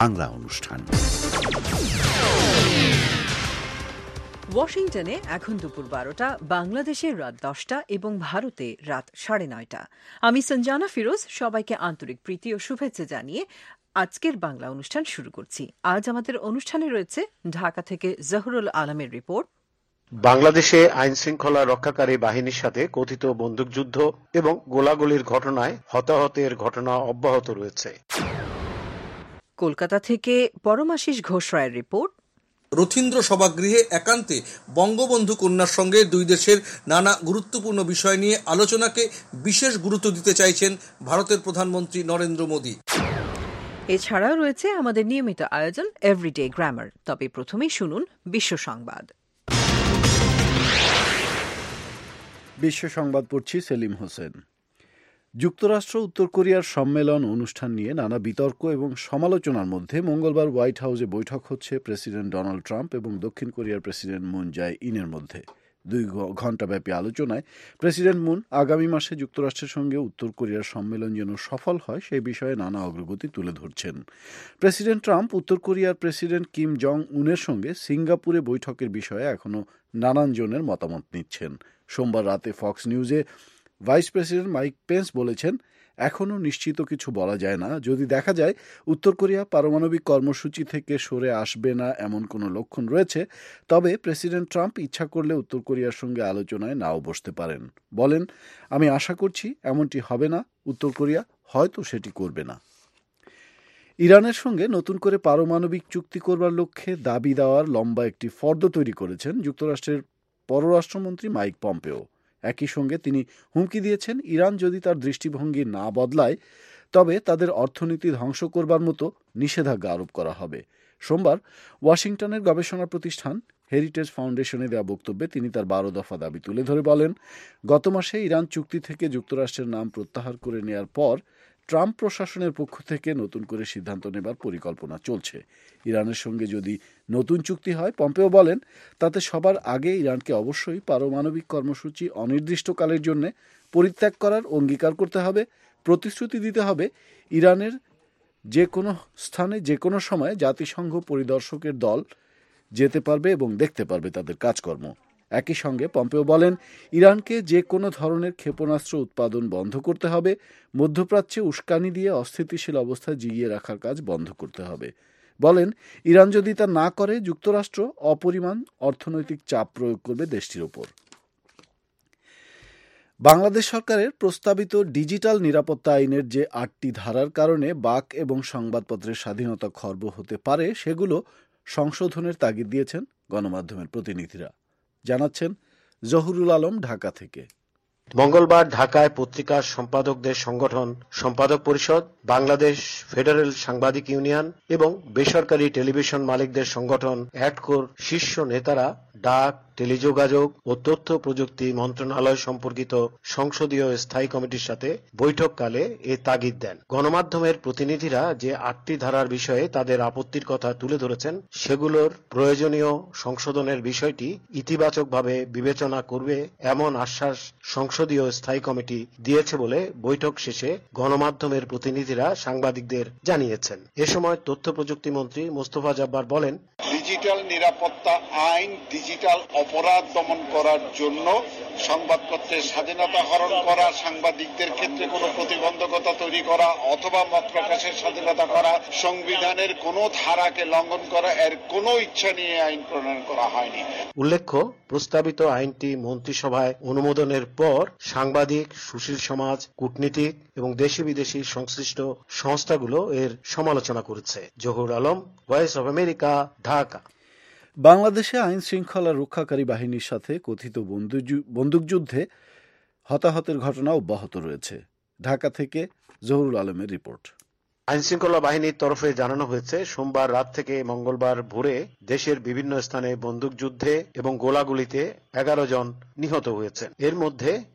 বাংলা অনুষ্ঠান। ওয়াশিংটনে এখন দুপুর 12টা, বাংলাদেশে রাত 10টা এবং ভারতে রাত 9:30। আমি সঞ্জানা ফিরোজ সবাইকে আন্তরিক প্রীতি ও শুভেচ্ছা জানিয়ে আজকের বাংলা অনুষ্ঠান শুরু করছি। আজ আমাদের অনুষ্ঠানে রয়েছে ঢাকা থেকে জহুরুল আলমের রিপোর্ট, বাংলাদেশে আইন শৃঙ্খলা রক্ষাকারী বাহিনীর সাথে কথিত বন্দুকযুদ্ধ এবং গোলাগুলির ঘটনায় হতাহতের ঘটনা অব্যাহত রয়েছে। কলকাতা থেকে পরমাশিস ঘোষ রায়ের রিপোর্ট, রথীন্দ্র সভাগৃহে একান্তে বঙ্গবন্ধু কন্যার সঙ্গে দুই দেশের নানা গুরুত্বপূর্ণ বিষয় নিয়ে আলোচনাকে বিশেষ গুরুত্ব দিতে চাইছেন ভারতের প্রধানমন্ত্রী নরেন্দ্র মোদী। এছাড়াও রয়েছে আমাদের নিয়মিত আয়োজন এভরিডে গ্রামার। তবে প্রথমেই শুনুন বিশ্ব সংবাদ। বিশ্ব সংবাদ পড়ছি সেলিম হোসেন। যুক্তরাষ্ট্র উত্তর কোরিয়ার সম্মেলন অনুষ্ঠান নিয়ে নানা বিতর্ক এবং সমালোচনার মধ্যে মঙ্গলবার হোয়াইট হাউসে বৈঠক হচ্ছে প্রেসিডেন্ট ডোনাল্ড ট্রাম্প এবং দক্ষিণ কোরিয়ার প্রেসিডেন্ট মুন জাই ইনের মধ্যে। 2 ঘণ্টাব্যাপী আলোচনায় প্রেসিডেন্ট মুন আগামী মাসে যুক্তরাষ্ট্রের সঙ্গে উত্তর কোরিয়ার সম্মেলন যেন সফল হয় সেই বিষয়ে নানা অগ্রগতি তুলে ধরছেন। প্রেসিডেন্ট ট্রাম্প উত্তর কোরিয়ার প্রেসিডেন্ট কিম জং উনের সঙ্গে সিঙ্গাপুরে বৈঠকের বিষয়ে এখনও নানান জনের মতামত নিচ্ছেন। সোমবার রাতে ফক্স নিউজে ভাইস প্রেসিডেন্ট মাইক পেন্স বলেছেন, এখনও নিশ্চিত কিছু বলা যায় না। যদি দেখা যায় উত্তর কোরিয়া পারমাণবিক কর্মসূচি থেকে সরে আসবে না এমন কোনো লক্ষণ রয়েছে, তবে প্রেসিডেন্ট ট্রাম্প ইচ্ছা করলে উত্তর কোরিয়ার সঙ্গে আলোচনায় নাও বসতে পারেন। বলেন, আমি আশা করছি এমনটি হবে না, উত্তর কোরিয়া হয়তো সেটি করবে না। ইরানের সঙ্গে নতুন করে পারমাণবিক চুক্তি করবার লক্ষ্যে দাবি দেওয়ার লম্বা একটি ফর্দ তৈরি করেছেন যুক্তরাষ্ট্রের পররাষ্ট্রমন্ত্রী মাইক পম্পেও। একই সঙ্গে তিনি হুমকি দিয়েছেন, ইরান যদি তার দৃষ্টিভঙ্গি না বদলায় তবে তাদের অর্থনীতি ধ্বংস করবার মতো নিষেধাজ্ঞা আরোপ করা হবে। সোমবার ওয়াশিংটনের গবেষণা প্রতিষ্ঠান হেরিটেজ ফাউন্ডেশনে দেওয়া বক্তব্যে তিনি তার 12 দফা দাবি তুলে ধরে বলেন, গত মাসে ইরান চুক্তি থেকে যুক্তরাষ্ট্রের নাম প্রত্যাহার করে নেয়ার পর ট্রাম্প প্রশাসনের পক্ষ থেকে নতুন করে সিদ্ধান্ত নেবার পরিকল্পনা চলছে। ইরানের সঙ্গে যদি নতুন চুক্তি হয়, পম্পেও বলেন, তাতে সবার আগে ইরানকে অবশ্যই পারমাণবিক কর্মসূচি অনির্দিষ্টকালের জন্য পরিত্যাগ করার অঙ্গীকার করতে হবে, প্রতিশ্রুতি দিতে হবে ইরানের যে কোনো স্থানে যে কোনো সময় জাতিসংঘ পরিদর্শকের দল যেতে পারবে এবং দেখতে পারবে তাদের কাজকর্ম। একই সঙ্গে পম্পেও বলেন, ইরানকে যে কোনো ধরনের ক্ষেপণাস্ত্র উৎপাদন বন্ধ করতে হবে, মধ্যপ্রাচ্যে উস্কানি দিয়ে অস্থিতিশীল অবস্থা জিইয়ে রাখার কাজ বন্ধ করতে হবে। বলেন, ইরান যদি তা না করে যুক্তরাষ্ট্র অপরিমাণ অর্থনৈতিক চাপ প্রয়োগ করবে দেশটির ওপর। বাংলাদেশ সরকারের প্রস্তাবিত ডিজিটাল নিরাপত্তা আইনের যে 8টি ধারার কারণে বাক এবং সংবাদপত্রের স্বাধীনতা খর্ব হতে পারে সেগুলো সংশোধনের তাগিদ দিয়েছেন গণমাধ্যমের প্রতিনিধিরা। জানাচ্ছেন জহুরুল আলম ঢাকা থেকে। মঙ্গলবার ঢাকায় পত্রিকার সম্পাদকদের সংগঠন সম্পাদক পরিষদ, বাংলাদেশ ফেডারেল সাংবাদিক ইউনিয়ন এবং বেসরকারি টেলিভিশন মালিকদের সংগঠন অ্যাডকোর শীর্ষ নেতারা ডাক, টেলিযোগাযোগ ও তথ্য প্রযুক্তি মন্ত্রণালয় সম্পর্কিত সংসদীয় স্থায়ী কমিটির সাথে বৈঠককালে এ তাগিদ দেন। গণমাধ্যমের প্রতিনিধিরা যে 8টি ধারার বিষয়ে তাদের আপত্তির কথা তুলে ধরেছেন সেগুলোর প্রয়োজনীয় সংশোধনের বিষয়টি ইতিবাচকভাবে বিবেচনা করবে এমন আশ্বাস সংসদীয় স্থায়ী কমিটি দিয়েছে বলে বৈঠক শেষে গণমাধ্যমের প্রতিনিধিরা সাংবাদিকদের জানিয়েছেন। এ সময় তথ্য প্রযুক্তি মন্ত্রী মোস্তফা জব্বার বলেন, ডিজিটাল নিরাপত্তা আইন ডিজিটাল অপরাধ দমন করার জন্য সংবাদপত্রের স্বাধীনতা হরণ করা, সাংবাদিকদের ক্ষেত্রে কোনো প্রতিবন্ধকতা তৈরি করা অথবা মত প্রকাশের স্বাধীনতা করা, সংবিধানের কোনো ধারাকে লঙ্ঘন করা, এর কোনো ইচ্ছা নিয়ে আইন প্রণয়ন করা হয়নি। উল্লেখ্য, প্রস্তাবিত আইনটি মন্ত্রিসভায় অনুমোদনের পর সাংবাদিক, সুশীল সমাজ, কূটনীতিক এবং দেশি বিদেশি সংশ্লিষ্ট সংস্থাগুলো এর সমালোচনা করেছে। Zahur Alam, voice of America, Dhaka. বাংলাদেশে আইন শৃঙ্খলা রক্ষাকারী বাহিনীর সাথে কথিত বন্দুকযুদ্ধে হতাহতের ঘটনা অব্যাহত রয়েছে। ঢাকা থেকে জহুরুল আলমের রিপোর্ট। আইনশৃঙ্খলা বাহিনীর তরফে জানানো হয়েছে, সোমবার রাত থেকে মঙ্গলবার ভোরে দেশের বিভিন্ন স্থানে বন্দুকযুদ্ধে এবং গোলাগুলিতে 11 জন নিহত হয়েছেন। এর মধ্যে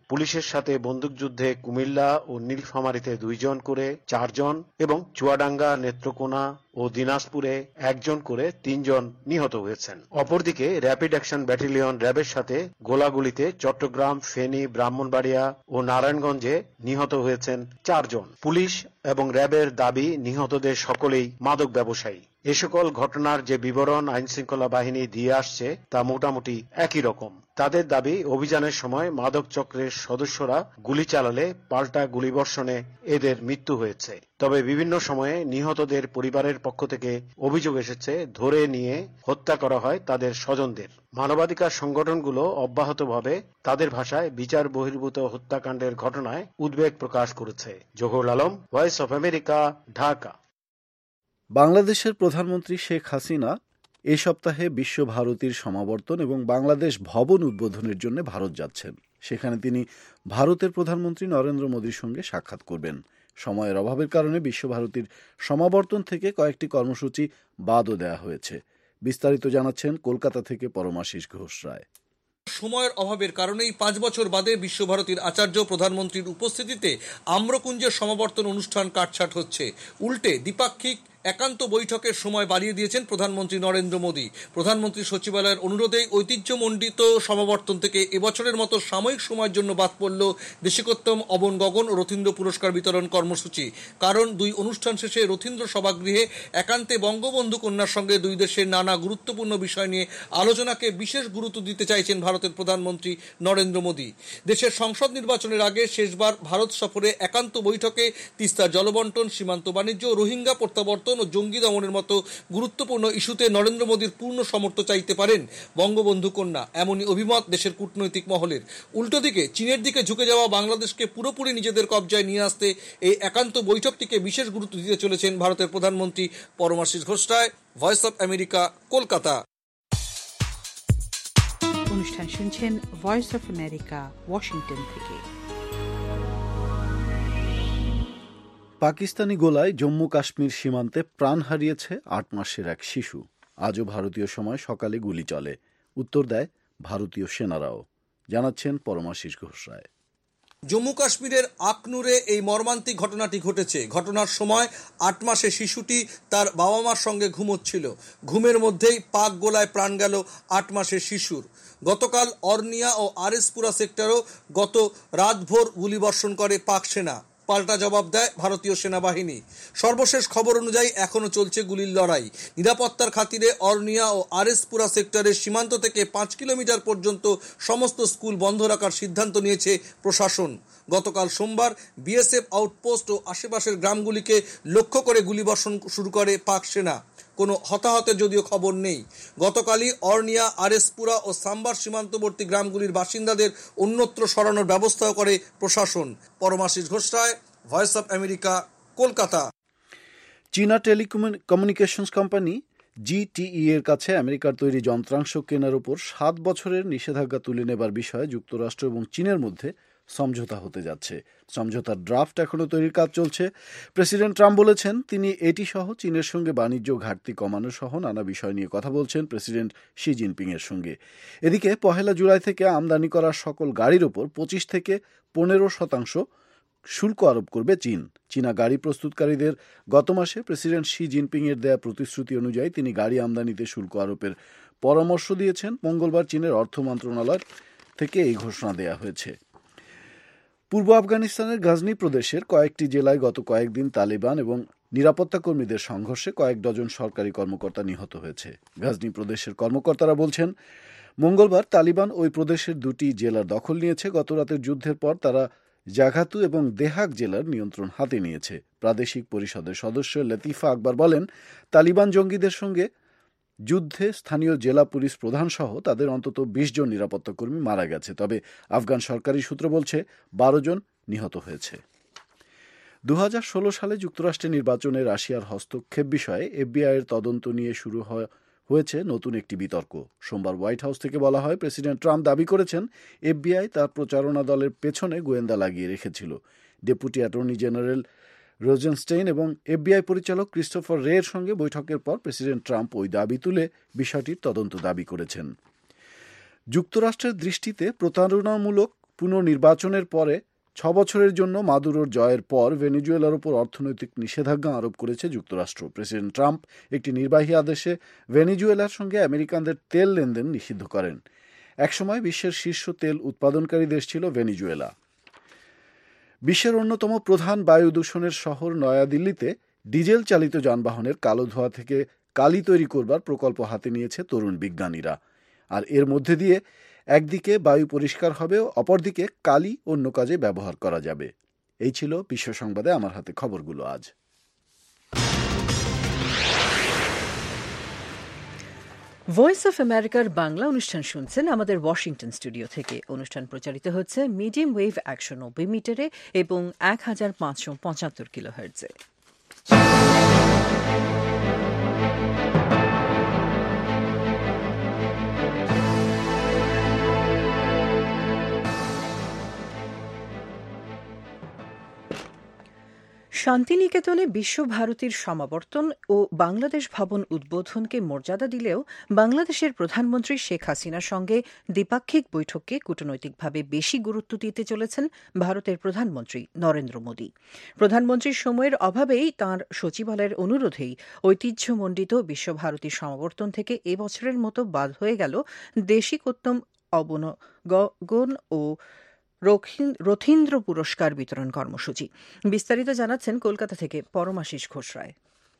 পুলিশের সাথে বন্দুকযুদ্ধে কুমিল্লা ও নীলফামারীতে 2 জন করে 4 জন এবং চুয়াডাঙ্গা, নেত্রকোনা ও দিনাজপুরে 1 জন করে 3 জন নিহত হয়েছেন। অপরদিকে র্যাপিড অ্যাকশন ব্যাটালিয়ন র্যাবের সাথে গোলাগুলিতে চট্টগ্রাম, ফেনী, ব্রাহ্মণবাড়িয়া ও নারায়ণগঞ্জে নিহত হয়েছেন 4 জন। পুলিশ এবং র্যাবের দাবি, নিহতদের সকলেই মাদক ব্যবসায়ী। এ সকল ঘটনার যে বিবরণ আইনশৃঙ্খলা বাহিনী দিয়ে আসছে তা মোটামুটি একই রকম। তাদের দাবি, অভিযানের সময় মাদক চক্রের সদস্যরা গুলি চালালে পাল্টা গুলিবর্ষণে এদের মৃত্যু হয়েছে। তবে বিভিন্ন সময়ে নিহতদের পরিবারের পক্ষ থেকে অভিযোগ এসেছে ধরে নিয়ে হত্যা করা হয় তাদের স্বজনদের। মানবাধিকার সংগঠনগুলো অব্যাহতভাবে তাদের ভাষায় বিচার বহির্ভূত হত্যাকাণ্ডের ঘটনায় উদ্বেগ প্রকাশ করেছে। Zahurul Alam, voice of America, Dhaka. বাংলাদেশের প্রধানমন্ত্রী শেখ হাসিনা এ সপ্তাহে বিশ্বভারতীর সমাবর্তন এবং বাংলাদেশ ভবন উদ্বোধনের জন্য ভারত যাচ্ছেন। সেখানে তিনি ভারতের প্রধানমন্ত্রী নরেন্দ্র মোদীর সঙ্গে সাক্ষাৎ করবেন। সময়ের অভাবের কারণে বিশ্বভারতীর সমাবর্তন থেকে কয়েকটি কর্মসূচি বাদও দেওয়া হয়েছে। বিস্তারিত জানাচ্ছেন কলকাতা থেকে পরমাশিস ঘোষ রায়। সময়ের অভাবের কারণেই 5 বছর বাদে বিশ্বভারতীর আচার্য প্রধানমন্ত্রীর উপস্থিতিতে আম্রকুঞ্জের সমাবর্তন অনুষ্ঠান কাটছাট হচ্ছে। উল্টে দ্বিপাক্ষিক একান্ত বৈঠকের সময় বাড়িয়ে দিয়েছেন প্রধানমন্ত্রী নরেন্দ্র মোদী। প্রধানমন্ত্রী সচিবালয়ের অনুরোধেই ঐতিহ্যমণ্ডিত সমাবর্তন থেকে এবছরের মতো সাময়িক সময়ের জন্য বাদ পড়ল দেশিকোত্তম, অবন গগন ও রথীন্দ্র পুরস্কার বিতরণ কর্মসূচি। কারণ 2 অনুষ্ঠান শেষে রথীন্দ্র সভাগৃহে একান্তে বঙ্গবন্ধু কন্যার সঙ্গে 2 দেশের নানা গুরুত্বপূর্ণ বিষয় নিয়ে আলোচনাকে বিশেষ গুরুত্ব দিতে চাইছেন ভারতের প্রধানমন্ত্রী নরেন্দ্র মোদী। দেশের সংসদ নির্বাচনের আগে শেষবার ভারত সফরে একান্ত বৈঠকে তিস্তার জলবন্টন, সীমান্ত বাণিজ্য, রোহিঙ্গা প্রত্যাবর্তন ও জঙ্গি দমনের মতো গুরুত্বপূর্ণ ইস্যুতে নরেন্দ্র মোদীর পূর্ণ সমর্থন চাইতে পারেন বঙ্গবন্ধু কন্যা, এমনই অভিমত দেশের কূটনৈতিক মহলের। উল্টো দিকে চীনের দিকে ঝুঁকে যাওয়া বাংলাদেশকে পুরোপুরি নিজেদের কবজায় নিয়ে আসতে এই একান্ত বৈঠকটিকে বিশেষ গুরুত্ব দিতে চলেছেন ভারতের প্রধানমন্ত্রী। Paramashis Ghosh Roy, voice of America, Kolkata. অনুষ্ঠান শুনছেন ভয়েস অফ আমেরিকা, ওয়াশিংটন থেকে। পাকিস্তানি গোলায় জম্মু কাশ্মীর সীমান্তে প্রাণ হারিয়েছে 8 মাসের এক শিশু। আজও ভারতীয় সময় সকালে গুলি চলে। উত্তর দেয় ভারতীয় সেনারাও। জানাচ্ছেন পরমাশিস ঘোষ রায়। জম্মু কাশ্মীরের আখনুরে এই মর্মান্তিক ঘটনাটি ঘটেছে। ঘটনার সময় 8 মাসের শিশুটি তার বাবা মার সঙ্গে ঘুমোচ্ছিল। ঘুমের মধ্যেই পাক গোলায় প্রাণ গেল 8 মাসের শিশুর। গতকাল অর্নিয়া ও আরএসপুরা সেক্টরেও গত রাতভর গুলিবর্ষণ করে পাক সেনা। পাল্টা জবাব দেয় ভারতীয় সেনাবাহিনী। সর্বশেষ খবর অনুযায়ী এখনও চলছে গুলির লড়াই। নিরাপত্তার খাতিরে অর্নিয়া ও আরএসপুরা সেক্টরের সীমান্ত থেকে 5 কিলোমিটার পর্যন্ত সমস্ত স্কুল বন্ধ রাখার সিদ্ধান্ত নিয়েছে প্রশাসন। গতকাল সোমবার বিএসএফ আউটপোস্ট ও আশেপাশের গ্রামগুলিকে লক্ষ্য করে গুলিবর্ষণ শুরু করে পাক সেনা। কোনো হতাহতের যদিও খবর নেই। গতকালই অর্নিয়া, আরএসপুরা ও সাম্বার সীমান্তবর্তী গ্রামগুলির বাসিন্দাদের অন্যত্র সরানোর ব্যবস্থাও করে প্রশাসন। Paramashis Ghosh Roy, voice of America, Kolkata. চীনা টেলিকমিউনিকেশনস কোম্পানি জিটিই এর কাছে আমেরিকার তৈরি যন্ত্রাংশ কেনার উপর 7 বছরের নিষেধাজ্ঞা তুলে নেবার বিষয়ে যুক্তরাষ্ট্র এবং চীনের মধ্যে সমঝোতা হতে যাচ্ছে। সমঝোতার ড্রাফট এখনও তৈরির কাজ চলছে। প্রেসিডেন্ট ট্রাম্প বলেছেন তিনি এটি সহ চীনের সঙ্গে বাণিজ্য ঘাটতি কমানো সহ নানা বিষয় নিয়ে কথা বলছেন প্রেসিডেন্ট শি জিনপিং এর সঙ্গে। এদিকে 1 জুলাই থেকে আমদানি করা সকল গাড়ির ওপর 25 থেকে 15% শুল্ক আরোপ করবে চীন। চীনা গাড়ি প্রস্তুতকারীদের গত মাসে প্রেসিডেন্ট শি জিনপিং এর দেয়া প্রতিশ্রুতি অনুযায়ী তিনি গাড়ি আমদানিতে শুল্ক আরোপের পরামর্শ দিয়েছেন। মঙ্গলবার চীনের অর্থ মন্ত্রণালয় থেকে এই ঘোষণা দেয়া হয়েছে। পূর্ব আফগানিস্তানের গাজনি প্রদেশের কয়েকটি জেলায় গত কয়েকদিন তালিবান এবং নিরাপত্তা কর্মীদের সংঘর্ষে কয়েক ডজন সরকারি কর্মকর্তা নিহত হয়েছে। গাজনি প্রদেশের কর্মকর্তারা বলছেন মঙ্গলবার তালিবান ওই প্রদেশের 2টি জেলার দখল নিয়েছে। গত রাতের যুদ্ধের পর তারা জাঘাতু এবং দেহাক জেলার নিয়ন্ত্রণ হাতে নিয়েছে। প্রাদেশিক পরিষদের সদস্য লতিফা আকবর বলেন তালিবান জঙ্গিদের সঙ্গে যুদ্ধে স্থানীয় জেলা পুলিশ প্রধান সহ তাদের অন্তত 20 জন নিরাপত্তা কর্মী মারা গেছে। তবে আফগান সরকারি সূত্র বলছে 12 জন নিহত হয়েছে। 2016 সালে যুক্তরাষ্ট্রের নির্বাচনে রাশিয়ার হস্তক্ষেপ বিষয়ে এফবিআই এর তদন্ত নিয়ে শুরু হয়েছে নতুন একটি বিতর্ক। সোমবার হোয়াইট হাউস থেকে বলা হয় প্রেসিডেন্ট ট্রাম্প দাবি করেছেন এফবিআই তার প্রচারণা দলের পেছনে গোয়েন্দা লাগিয়ে রেখেছিল। ডেপুটি অ্যাটর্নি জেনারেল রোজেনস্টেইন এবং এফবিআই পরিচালক ক্রিস্টোফার রে এর সঙ্গে বৈঠকের পর প্রেসিডেন্ট ট্রাম্প ওই দাবি তুলে বিষয়টির তদন্ত দাবি করেছেন। যুক্তরাষ্ট্রের দৃষ্টিতে প্রতারণামূলক পুনর্নির্বাচনের পরে 6 বছরের জন্য মাদুরোর জয়ের পর ভেনেজুয়েলার উপর অর্থনৈতিক নিষেধাজ্ঞা আরোপ করেছে যুক্তরাষ্ট্র। প্রেসিডেন্ট ট্রাম্প একটি নির্বাহী আদেশে ভেনেজুয়েলার সঙ্গে আমেরিকানদের তেল লেনদেন নিষিদ্ধ করেন। একসময় বিশ্বের শীর্ষ তেল উৎপাদনকারী দেশ ছিল ভেনেজুয়েলা। বিশ্বের অন্যতম প্রধান বায়ু দূষণের শহর নয়াদিল্লিতে ডিজেল চালিত যানবাহনের কালো ধোঁয়া থেকে কালি তৈরি করবার প্রকল্প হাতে নিয়েছে তরুণ বিজ্ঞানীরা। আর এর মধ্যে দিয়ে একদিকে বায়ু পরিষ্কার হবে, অপরদিকে কালি অন্য কাজে ব্যবহার করা যাবে। এই ছিল বিশ্ব সংবাদে আমার হাতে খবরগুলো আজ। ভয়েস অফ আমেরিকার বাংলা অনুষ্ঠান শুনছেন আমাদের ওয়াশিংটন স্টুডিও থেকে। অনুষ্ঠান প্রচারিত হচ্ছে মিডিয়াম ওয়েভ 190 মিটারে এবং 1575 কিলোহার্টজে। শান্তিনিকেতনে বিশ্বভারতীর সমাবর্তন ও বাংলাদেশ ভবন উদ্বোধনকে মর্যাদা দিলেও বাংলাদেশের প্রধানমন্ত্রী শেখ হাসিনার সঙ্গে দ্বিপাক্ষিক বৈঠককে কূটনৈতিকভাবে বেশি গুরুত্ব দিতে চলেছেন ভারতের প্রধানমন্ত্রী নরেন্দ্র মোদী। প্রধানমন্ত্রীর সময়ের অভাবেই তাঁর সচিবালয়ের অনুরোধেই ঐতিহ্যমণ্ডিত বিশ্বভারতী সমাবর্তন থেকে এবছরের মতো বাদ হয়ে গেল দেশিকোত্তম অবনগন ও রথীন্দ্র পুরস্কার বিতরণ কর্মসূচি। বিস্তারিত জানাচ্ছেন কলকাতা থেকে পরমাশিস ঘোষ রায়।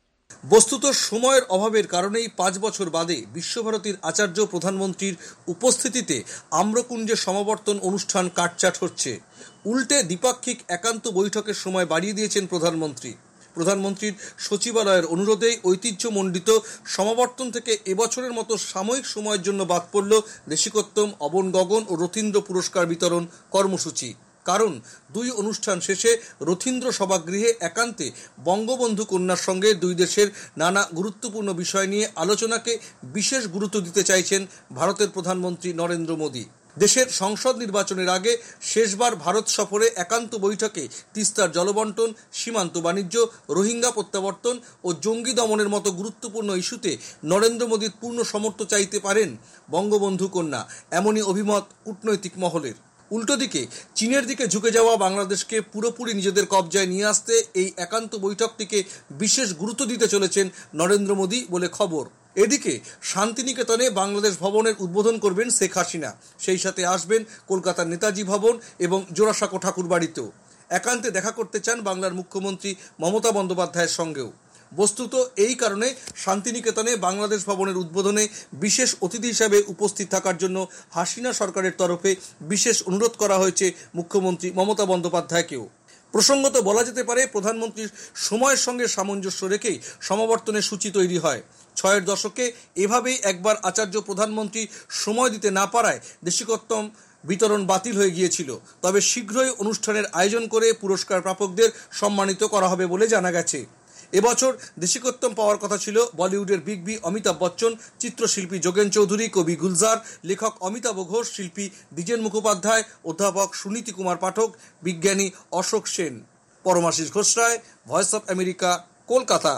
বস্তুত সময়ের অভাবের কারণেই 5 বছর বাদে বিশ্বভারতীর আচার্য প্রধানমন্ত্রীর উপস্থিতিতে আম্রকুঞ্জে সমাবর্তন অনুষ্ঠান কাটছাট হচ্ছে। উল্টে দ্বিপাক্ষিক একান্ত বৈঠকের সময় বাড়িয়ে দিয়েছেন প্রধানমন্ত্রী। প্রধানমন্ত্রীর সচিবালয়ের অনুরোধেই ঐতিহ্যমণ্ডিত সমাবর্তন থেকে এবছরের মতো সাময়িক সময়ের জন্য বাদ পড়ল দেশিকোত্তম, অবন গগন ও রথীন্দ্র পুরস্কার বিতরণ কর্মসূচি। কারণ দুই অনুষ্ঠান শেষে রথীন্দ্র সভাগৃহে একান্তে বঙ্গবন্ধু কন্যার সঙ্গে দুই দেশের নানা গুরুত্বপূর্ণ বিষয় নিয়ে আলোচনাকে বিশেষ গুরুত্ব দিতে চাইছেন ভারতের প্রধানমন্ত্রী নরেন্দ্র মোদী। দেশের সংসদ নির্বাচনের আগে শেষবার ভারত সফরে একান্ত বৈঠকে তিস্তার জলবন্টন, সীমান্ত বাণিজ্য, রোহিঙ্গা প্রত্যাবর্তন ও জঙ্গি দমনের মতো গুরুত্বপূর্ণ ইস্যুতে নরেন্দ্র মোদীর পূর্ণ সমর্থন চাইতে পারেন বঙ্গবন্ধু কন্যা, এমনই অভিমত কূটনৈতিক মহলের। উল্টো দিকে চীনের দিকে ঝুঁকে যাওয়া বাংলাদেশকে পুরোপুরি নিজেদের কবজায় নিয়ে আসতে এই একান্ত বৈঠকটিকে বিশেষ গুরুত্ব দিতে চলেছেন নরেন্দ্র মোদী বলে খবর। এদিকে শান্তিনিকেতনে বাংলাদেশ ভবনের উদ্বোধন করবেন শেখ হাসিনা। সেই সাথে আসবেন কলকাতার নেতাজি ভবন এবং জোড়াসাঁকো ঠাকুরবাড়িতেও। একান্তে দেখা করতে চান বাংলার মুখ্যমন্ত্রী মমতা বন্দ্যোপাধ্যায়ের সঙ্গেও। বস্তুত এই কারণে শান্তিনিকেতনে বাংলাদেশ ভবনের উদ্বোধনে বিশেষ অতিথি হিসাবে উপস্থিত থাকার জন্য হাসিনা সরকারের তরফে বিশেষ অনুরোধ করা হয়েছে মুখ্যমন্ত্রী মমতা বন্দ্যোপাধ্যায়কেও। প্রসঙ্গত বলা যেতে পারে, প্রধানমন্ত্রীর সময়ের সঙ্গে সামঞ্জস্য রেখেই সমাবর্তনের সূচি তৈরি হয়। 6-এর দশকে এভাবেই একবার আচার্য প্রধানমন্ত্রী সময় দিতে না পারায় দেশিকোত্তম বিতরণ বাতিল হয়ে গিয়েছিল। তবে শীঘ্রই অনুষ্ঠানের আয়োজন করে পুরস্কার প্রাপকদের সম্মানিত করা হবে বলে জানা গেছে। এবছর দেশিকোত্তম পাওয়ার কথা ছিল বলিউডের বিগ বি অমিতাভ বচ্চন, চিত্রশিল্পী যোগেন চৌধুরী, কবি গুলজার, লেখক অমিতাভ ঘোষ, শিল্পী দ্বিজেন মুখোপাধ্যায়, অধ্যাপক সুনীতি কুমার পাঠক, বিজ্ঞানী Ashok Sen. Paramashis Ghosh Roy, voice of America, Kolkata.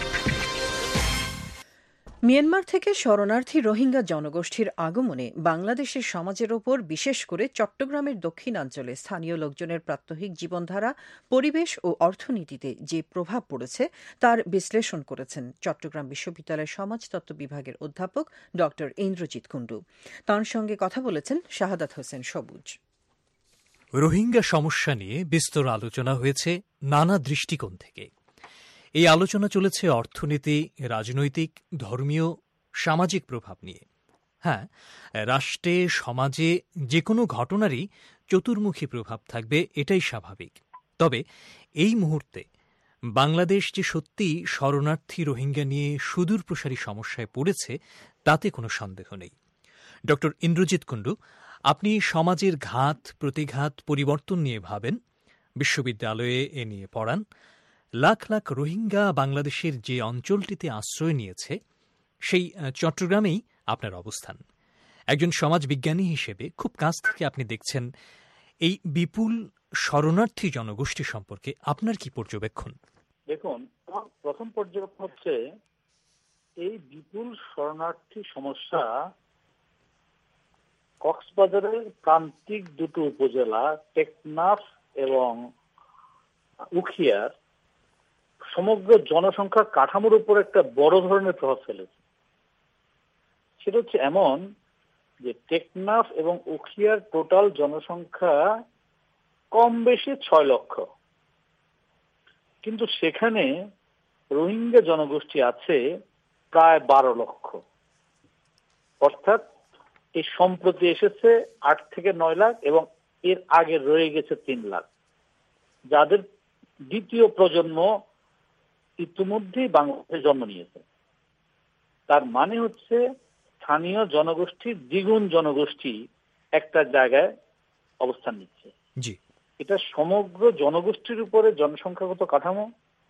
Myanmar থেকে শরণার্থী রোহিঙ্গা জনগোষ্ঠীর আগমনে বাংলাদেশের সমাজের ওপর, বিশেষ করে চট্টগ্রামের দক্ষিণাঞ্চলে স্থানীয় লোকজনের প্রাত্যহিক জীবনধারা, পরিবেশ ও অর্থনীতিতে যে প্রভাব পড়েছে তার বিশ্লেষণ করেছেন চট্টগ্রাম বিশ্ববিদ্যালয়ের সমাজতত্ত্ব বিভাগের অধ্যাপক ড ইন্দ্রজিৎ কুণ্ডু। তাঁর সঙ্গে কথা বলেছেন শাহাদাত হোসেন সবুজ। রোহিঙ্গা সমস্যা নিয়ে বিস্তর আলোচনা হয়েছে নানা দৃষ্টিকোণ থেকে। এই আলোচনা চলেছে অর্থনীতি, রাজনৈতিক, ধর্মীয়, সামাজিক প্রভাব নিয়ে। হ্যাঁ, রাষ্ট্রে, সমাজে যে কোনো ঘটনারই চতুর্মুখী প্রভাব থাকবে, এটাই স্বাভাবিক। তবে এই মুহূর্তে বাংলাদেশ যে সত্যি শরণার্থী রোহিঙ্গা নিয়ে সুদূর প্রসারী সমস্যায় পড়েছে তাতে কোনো সন্দেহ নেই। ড ইন্দ্রজিৎ কুণ্ডু, আপনি সমাজের ঘাত প্রতিঘাত পরিবর্তন নিয়ে ভাবেন, বিশ্ববিদ্যালয়ে এ নিয়ে পড়ান। লাখ লাখ রোহিঙ্গা বাংলাদেশের যে অঞ্চলটিতে আশ্রয় নিয়েছে সেই চট্টগ্রামেই আপনার অবস্থান। একজন সমাজবিজ্ঞানী হিসেবে খুব কাছ থেকে আপনি দেখছেন এই বিপুল শরণার্থী জনগোষ্ঠী সম্পর্কে আপনার কি পর্যবেক্ষণ? দেখুন, আমার প্রথম পর্যবেক্ষণ হচ্ছে এই বিপুল শরণার্থী সমস্যা কক্সবাজারের প্রান্তিক দুটো উপজেলা টেকনাফ এবং উখিয়ার সমগ্র জনসংখ্যা কাঠামোর উপর একটা বড় ধরনের প্রভাব ফেলেছে। সেটা হচ্ছে এমন যে টেকনাফ এবং উখিয়ার টোটাল জনসংখ্যা কম বেশি 6 লক্ষ, কিন্তু সেখানে রোহিঙ্গা জনগোষ্ঠী আছে প্রায় 12 লক্ষ। অর্থাৎ এই সম্প্রতি এসেছে 8 থেকে 9 লাখ এবং এর আগে রয়ে গেছে 3 লাখ, যাদের দ্বিতীয় প্রজন্ম ইতিমধ্যেই বাংলাদেশে জন্ম নিয়েছে। তার মানে হচ্ছে স্থানীয় জনগোষ্ঠীর দ্বিগুণ জনগোষ্ঠী একটা জায়গায় অবস্থান নিচ্ছে। জি, এটা সমগ্র জনগোষ্ঠীর উপরে জনসংখ্যাগত কাঠামো,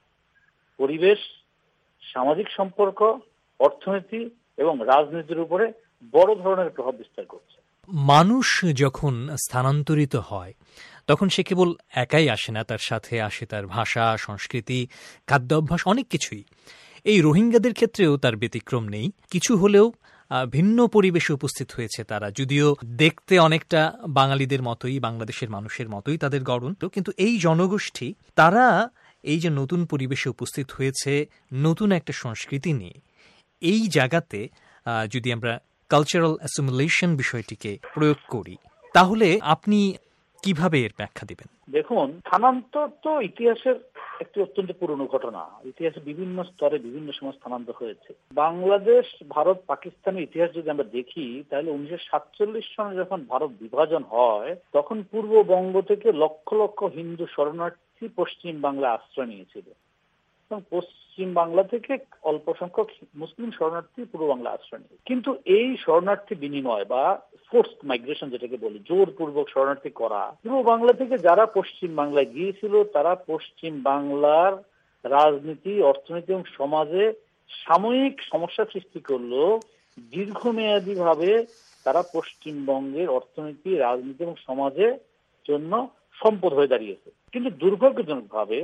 পরিবেশ, সামাজিক সম্পর্ক, অর্থনীতি এবং রাজনীতির উপরে বড় ধরনের প্রভাব বিস্তার করছে। মানুষ যখন স্থানান্তরিত হয় তখন সে কেবল একাই আসে না, তার সাথে আসে তার ভাষা, সংস্কৃতি, খাদ্যাভ্যাস, অনেক কিছুই। এই রোহিঙ্গাদের ক্ষেত্রেও তার ব্যতিক্রম নেই। কিছু হলেও ভিন্ন পরিবেশে উপস্থিত হয়েছে তারা, যদিও দেখতে অনেকটা বাঙালিদের মতোই, বাংলাদেশের মানুষের মতোই তাদের গড়ন, তো কিন্তু এই জনগোষ্ঠী তারা এই যে নতুন পরিবেশে উপস্থিত হয়েছে নতুন একটা সংস্কৃতি নিয়ে, এই জায়গাতে যদি আমরা কালচারাল অ্যাসিমিলেশন বিষয়টিকে প্রয়োগ করি, তাহলে আপনি কিভাবে এর ব্যাখ্যা দিবেন? দেখুন, স্থানান্তর তো ইতিহাসের একটি অত্যন্ত পুরনো ঘটনা। ইতিহাসে বিভিন্ন স্তরে বিভিন্ন সময় স্থানান্তর হয়েছে। বাংলাদেশ, ভারত, পাকিস্তানের ইতিহাস যদি আমরা দেখি, তাহলে 1947 সনে যখন ভারত বিভাজন হয়, তখন পূর্ববঙ্গ থেকে লক্ষ লক্ষ হিন্দু শরণার্থী পশ্চিম বাংলায় আশ্রয় নিয়েছিল এবং পশ্চিম বাংলা থেকে অল্প সংখ্যক মুসলিম শরণার্থী পূর্ব বাংলা আশ্রয় নিয়েছিল। কিন্তু এই শরণার্থী বিনিময় বা ফোর্সড মাইগ্রেশন যেটাকে বলি, জোরপূর্বক শরণার্থী করা, পূর্ব বাংলা থেকে যারা পশ্চিম বাংলায় গিয়েছিল তারা পশ্চিম বাংলার রাজনীতি, অর্থনীতি এবং সমাজে সাময়িক সমস্যা সৃষ্টি করলো। দীর্ঘমেয়াদী ভাবে তারা পশ্চিমবঙ্গের অর্থনীতি, রাজনীতি এবং সমাজের জন্য সম্পদ হয়ে দাঁড়িয়েছে। কিন্তু দুর্ভাগ্যজনক ভাবে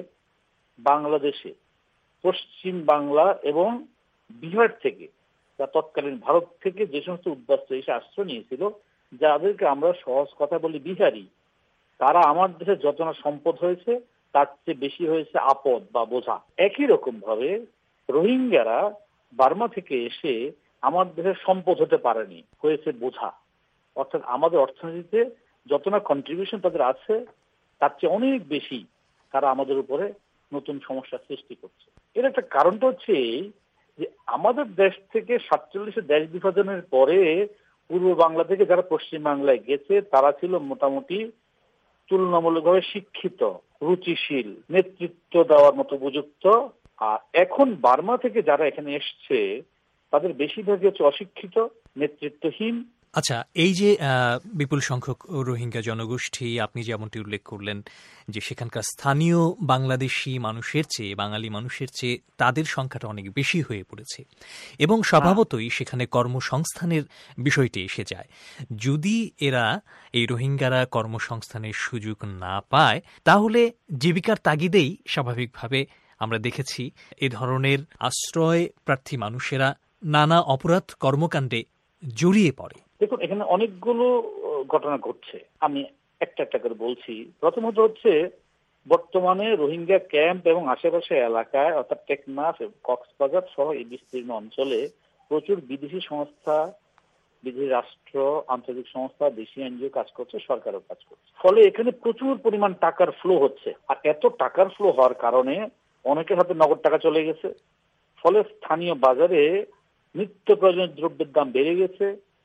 বাংলাদেশে পশ্চিম বাংলা এবং বিহার থেকে বা তৎকালীন ভারত থেকে যে সমস্ত উদ্বাস্তু এসে আশ্রয় নিয়েছিল, যাদেরকে আমরা সহজ কথা বলি বিহারি, তারা আমার দেশে যত না সম্পদ হয়েছে তার চেয়ে বেশি হয়েছে আপদ বা বোঝা। একই রকম ভাবে রোহিঙ্গারা বার্মা থেকে এসে আমার দেশের সম্পদ হতে পারেনি, হয়েছে বোঝা। অর্থাৎ আমাদের অর্থনীতিতে যত না কন্ট্রিবিউশন তাদের আছে, তার চেয়ে অনেক বেশি তারা আমাদের উপরে নতুন সমস্যার সৃষ্টি করছে। এর একটা কারণটা হচ্ছে যে আমাদের দেশ থেকে 47 দেশ বিভাজনের পরে পূর্ব বাংলা থেকে যারা পশ্চিম বাংলায় গেছে তারা ছিল মোটামুটি তুলনামূলকভাবে শিক্ষিত, রুচিশীল, নেতৃত্ব দেওয়ার মতো উপযুক্ত। আর এখন বার্মা থেকে যারা এখানে এসছে তাদের বেশিরভাগই হচ্ছে অশিক্ষিত, নেতৃত্বহীন। আচ্ছা, এই যে বিপুল সংখ্যক রোহিঙ্গা জনগোষ্ঠী আপনি যেমনটি উল্লেখ করলেন যে সেখানকার স্থানীয় বাংলাদেশি মানুষের চেয়ে, বাঙালি মানুষের চেয়ে তাদের সংখ্যাটা অনেক বেশি হয়ে পড়েছে এবং স্বভাবতই সেখানে কর্মসংস্থানের বিষয়টি এসে যায়। যদি এরা, এই রোহিঙ্গারা কর্মসংস্থানের সুযোগ না পায়, তাহলে জীবিকার তাগিদেই স্বাভাবিকভাবে আমরা দেখেছি এ ধরনের আশ্রয় প্রার্থী মানুষেরা নানা অপরাধ কর্মকাণ্ডে জড়িয়ে পড়ে। দেখুন, এখানে অনেকগুলো ঘটনা ঘটছে, আমি একটা একটা করে বলছি। প্রথমত হচ্ছে বর্তমানে রোহিঙ্গা ক্যাম্প এবং আশেপাশে এলাকায় অর্থাৎ টেকনাফ এবং কক্সবাজার সহ এই বিস্তীর্ণ অঞ্চলে প্রচুর বিদেশি সংস্থা, বিদেশি রাষ্ট্র, আন্তর্জাতিক সংস্থা, দেশি এনজিও কাজ করছে, সরকারও কাজ করছে। ফলে এখানে প্রচুর পরিমাণ টাকার ফ্লো হচ্ছে। আর এত টাকার ফ্লো হওয়ার কারণে অনেকের হাতে নগদ টাকা চলে গেছে। ফলে স্থানীয় বাজারে নিত্য প্রয়োজনীয় দ্রব্যের দাম বেড়ে গেছে,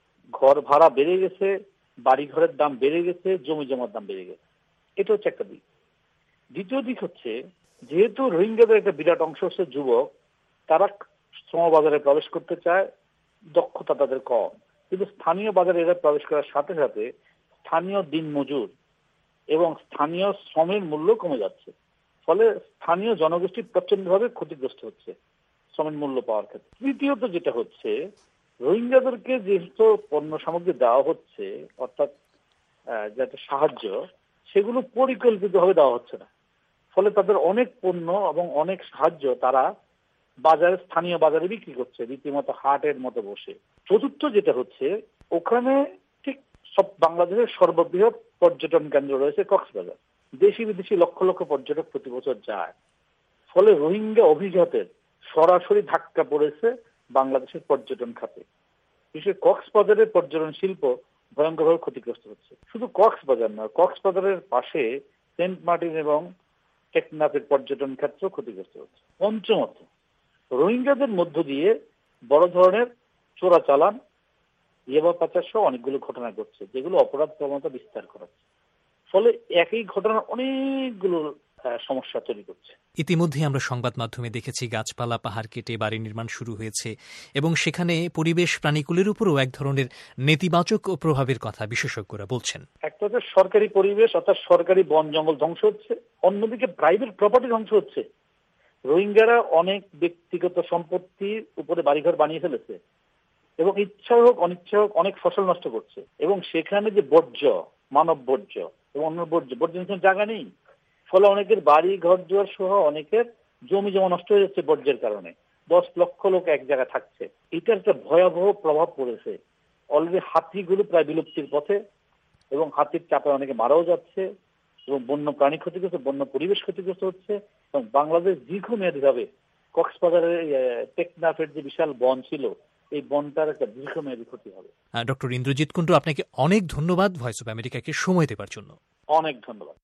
ঘর ভাড়া বেড়ে গেছে, বাড়ি ঘরের দাম বেড়ে গেছে, জমি জমার দাম বেড়ে গেছে। এটা হচ্ছে একটা দিক। দ্বিতীয় দিক হচ্ছে, যেহেতু রোহিঙ্গাদের একটা বিরাট অংশ হচ্ছে যুবক, তারা শ্রমবাজারে প্রবেশ করতে চায়, দক্ষতা তাদের কম। কিন্তু স্থানীয় বাজারে এরা প্রবেশ করার সাথে সাথে স্থানীয় দিনমজুর এবং স্থানীয় শ্রমের মূল্য কমে যাচ্ছে। ফলে স্থানীয় জনগোষ্ঠী প্রচন্ডভাবে ক্ষতিগ্রস্ত হচ্ছে শ্রমের মূল্য পাওয়ার ক্ষেত্রে। তৃতীয়ত যেটা হচ্ছে, রোহিঙ্গাদেরকে যেহেতু পণ্য সামগ্রী দেওয়া হচ্ছে, অর্থাৎ যেটা সাহায্য, সেগুলো পরিকল্পিতভাবে দেওয়া হচ্ছে না। ফলে তাদের অনেক পণ্য এবং অনেক সাহায্য তারা বাজারে, স্থানীয় বাজারে বিক্রি করছে, রীতিমতো হাটের মতো বসে। চতুর্থ যেটা হচ্ছে, ওখানে ঠিক সব বাংলাদেশের সর্ববৃহৎ পর্যটন কেন্দ্র রয়েছে কক্সবাজার। দেশি বিদেশি লক্ষ লক্ষ পর্যটক প্রতি বছর যায়। ফলে রোহিঙ্গা অভিজাতের সরাসরি ধাক্কা পড়েছে বাংলাদেশের পর্যটন খাতে। বিশেষ কক্সবাজারের পর্যটন শিল্প ভয়ঙ্করভাবে ক্ষতিগ্রস্ত হচ্ছে। শুধু কক্সবাজার না, কক্সবাজারের পাশে সেন্ট মার্টিন এবং টেকনাফের পর্যটন ক্ষেত্র ক্ষতিগ্রস্ত হচ্ছে। পঞ্চমত, রোহিঙ্গাদের মধ্য দিয়ে বড় ধরনের চোরাচালান, ইয়াবা পাচার সহ অনেকগুলো ঘটনা ঘটছে, যেগুলো অপরাধ প্রবণতা বিস্তার করাচ্ছে। ফলে একই ঘটনার অনেকগুলো সমস্যা তৈরি করছে। ইতিমধ্যে আমরা সংবাদ মাধ্যমে দেখেছি গাছপালা পাহাড় কেটে বাড়ি নির্মাণ শুরু হয়েছে এবং সেখানে পরিবেশ প্রাণীকুলের উপরও এক ধরনের নেতিবাচক প্রভাবের কথা বিশেষজ্ঞরা বলছেন। একটা হচ্ছে সরকারি পরিবেশ অর্থাৎ সরকারি বন জঙ্গল ধ্বংস হচ্ছে, অন্যদিকে প্রাইভেট প্রপার্টি ধ্বংস হচ্ছে। রোহিঙ্গারা অনেক ব্যক্তিগত সম্পত্তির উপরে বাড়িঘর বানিয়ে ফেলেছে এবং ইচ্ছা হোক অনিচ্ছা হোক অনেক ফসল নষ্ট করছে। এবং সেখানে যে বর্জ্য, মানব বর্জ্য এবং অন্য বর্জ্য জায়গা নেই। ফলে অনেকের বাড়ি ঘর দুয়ার সহ অনেকের জমি জমা নষ্ট হয়ে যাচ্ছে বর্জ্যের কারণে। 10 লক্ষ লোক এক জায়গায় থাকছে। এটার একটা ভয়াবহ প্রভাব পড়েছে। অলরেডি হাতিগুলো প্রায় বিলুপ্তির পথে এবং হাতির চাপে অনেকে মারাও যাচ্ছে এবং বন্য প্রাণী ক্ষতিগ্রস্ত, বন্য পরিবেশ ক্ষতিগ্রস্ত হচ্ছে। এবং বাংলাদেশ দীর্ঘমেয়াদী ভাবে কক্সবাজারের টেকনাফের যে বিশাল বন ছিল, এই বনটার একটা দীর্ঘমেয়াদী ক্ষতি হবে। ডক্টর ইন্দ্রজিৎ কুন্ডু, আপনাকে অনেক ধন্যবাদ ভয়েস অব আমেরিকাকে সময় দেবার জন্য। অনেক ধন্যবাদ।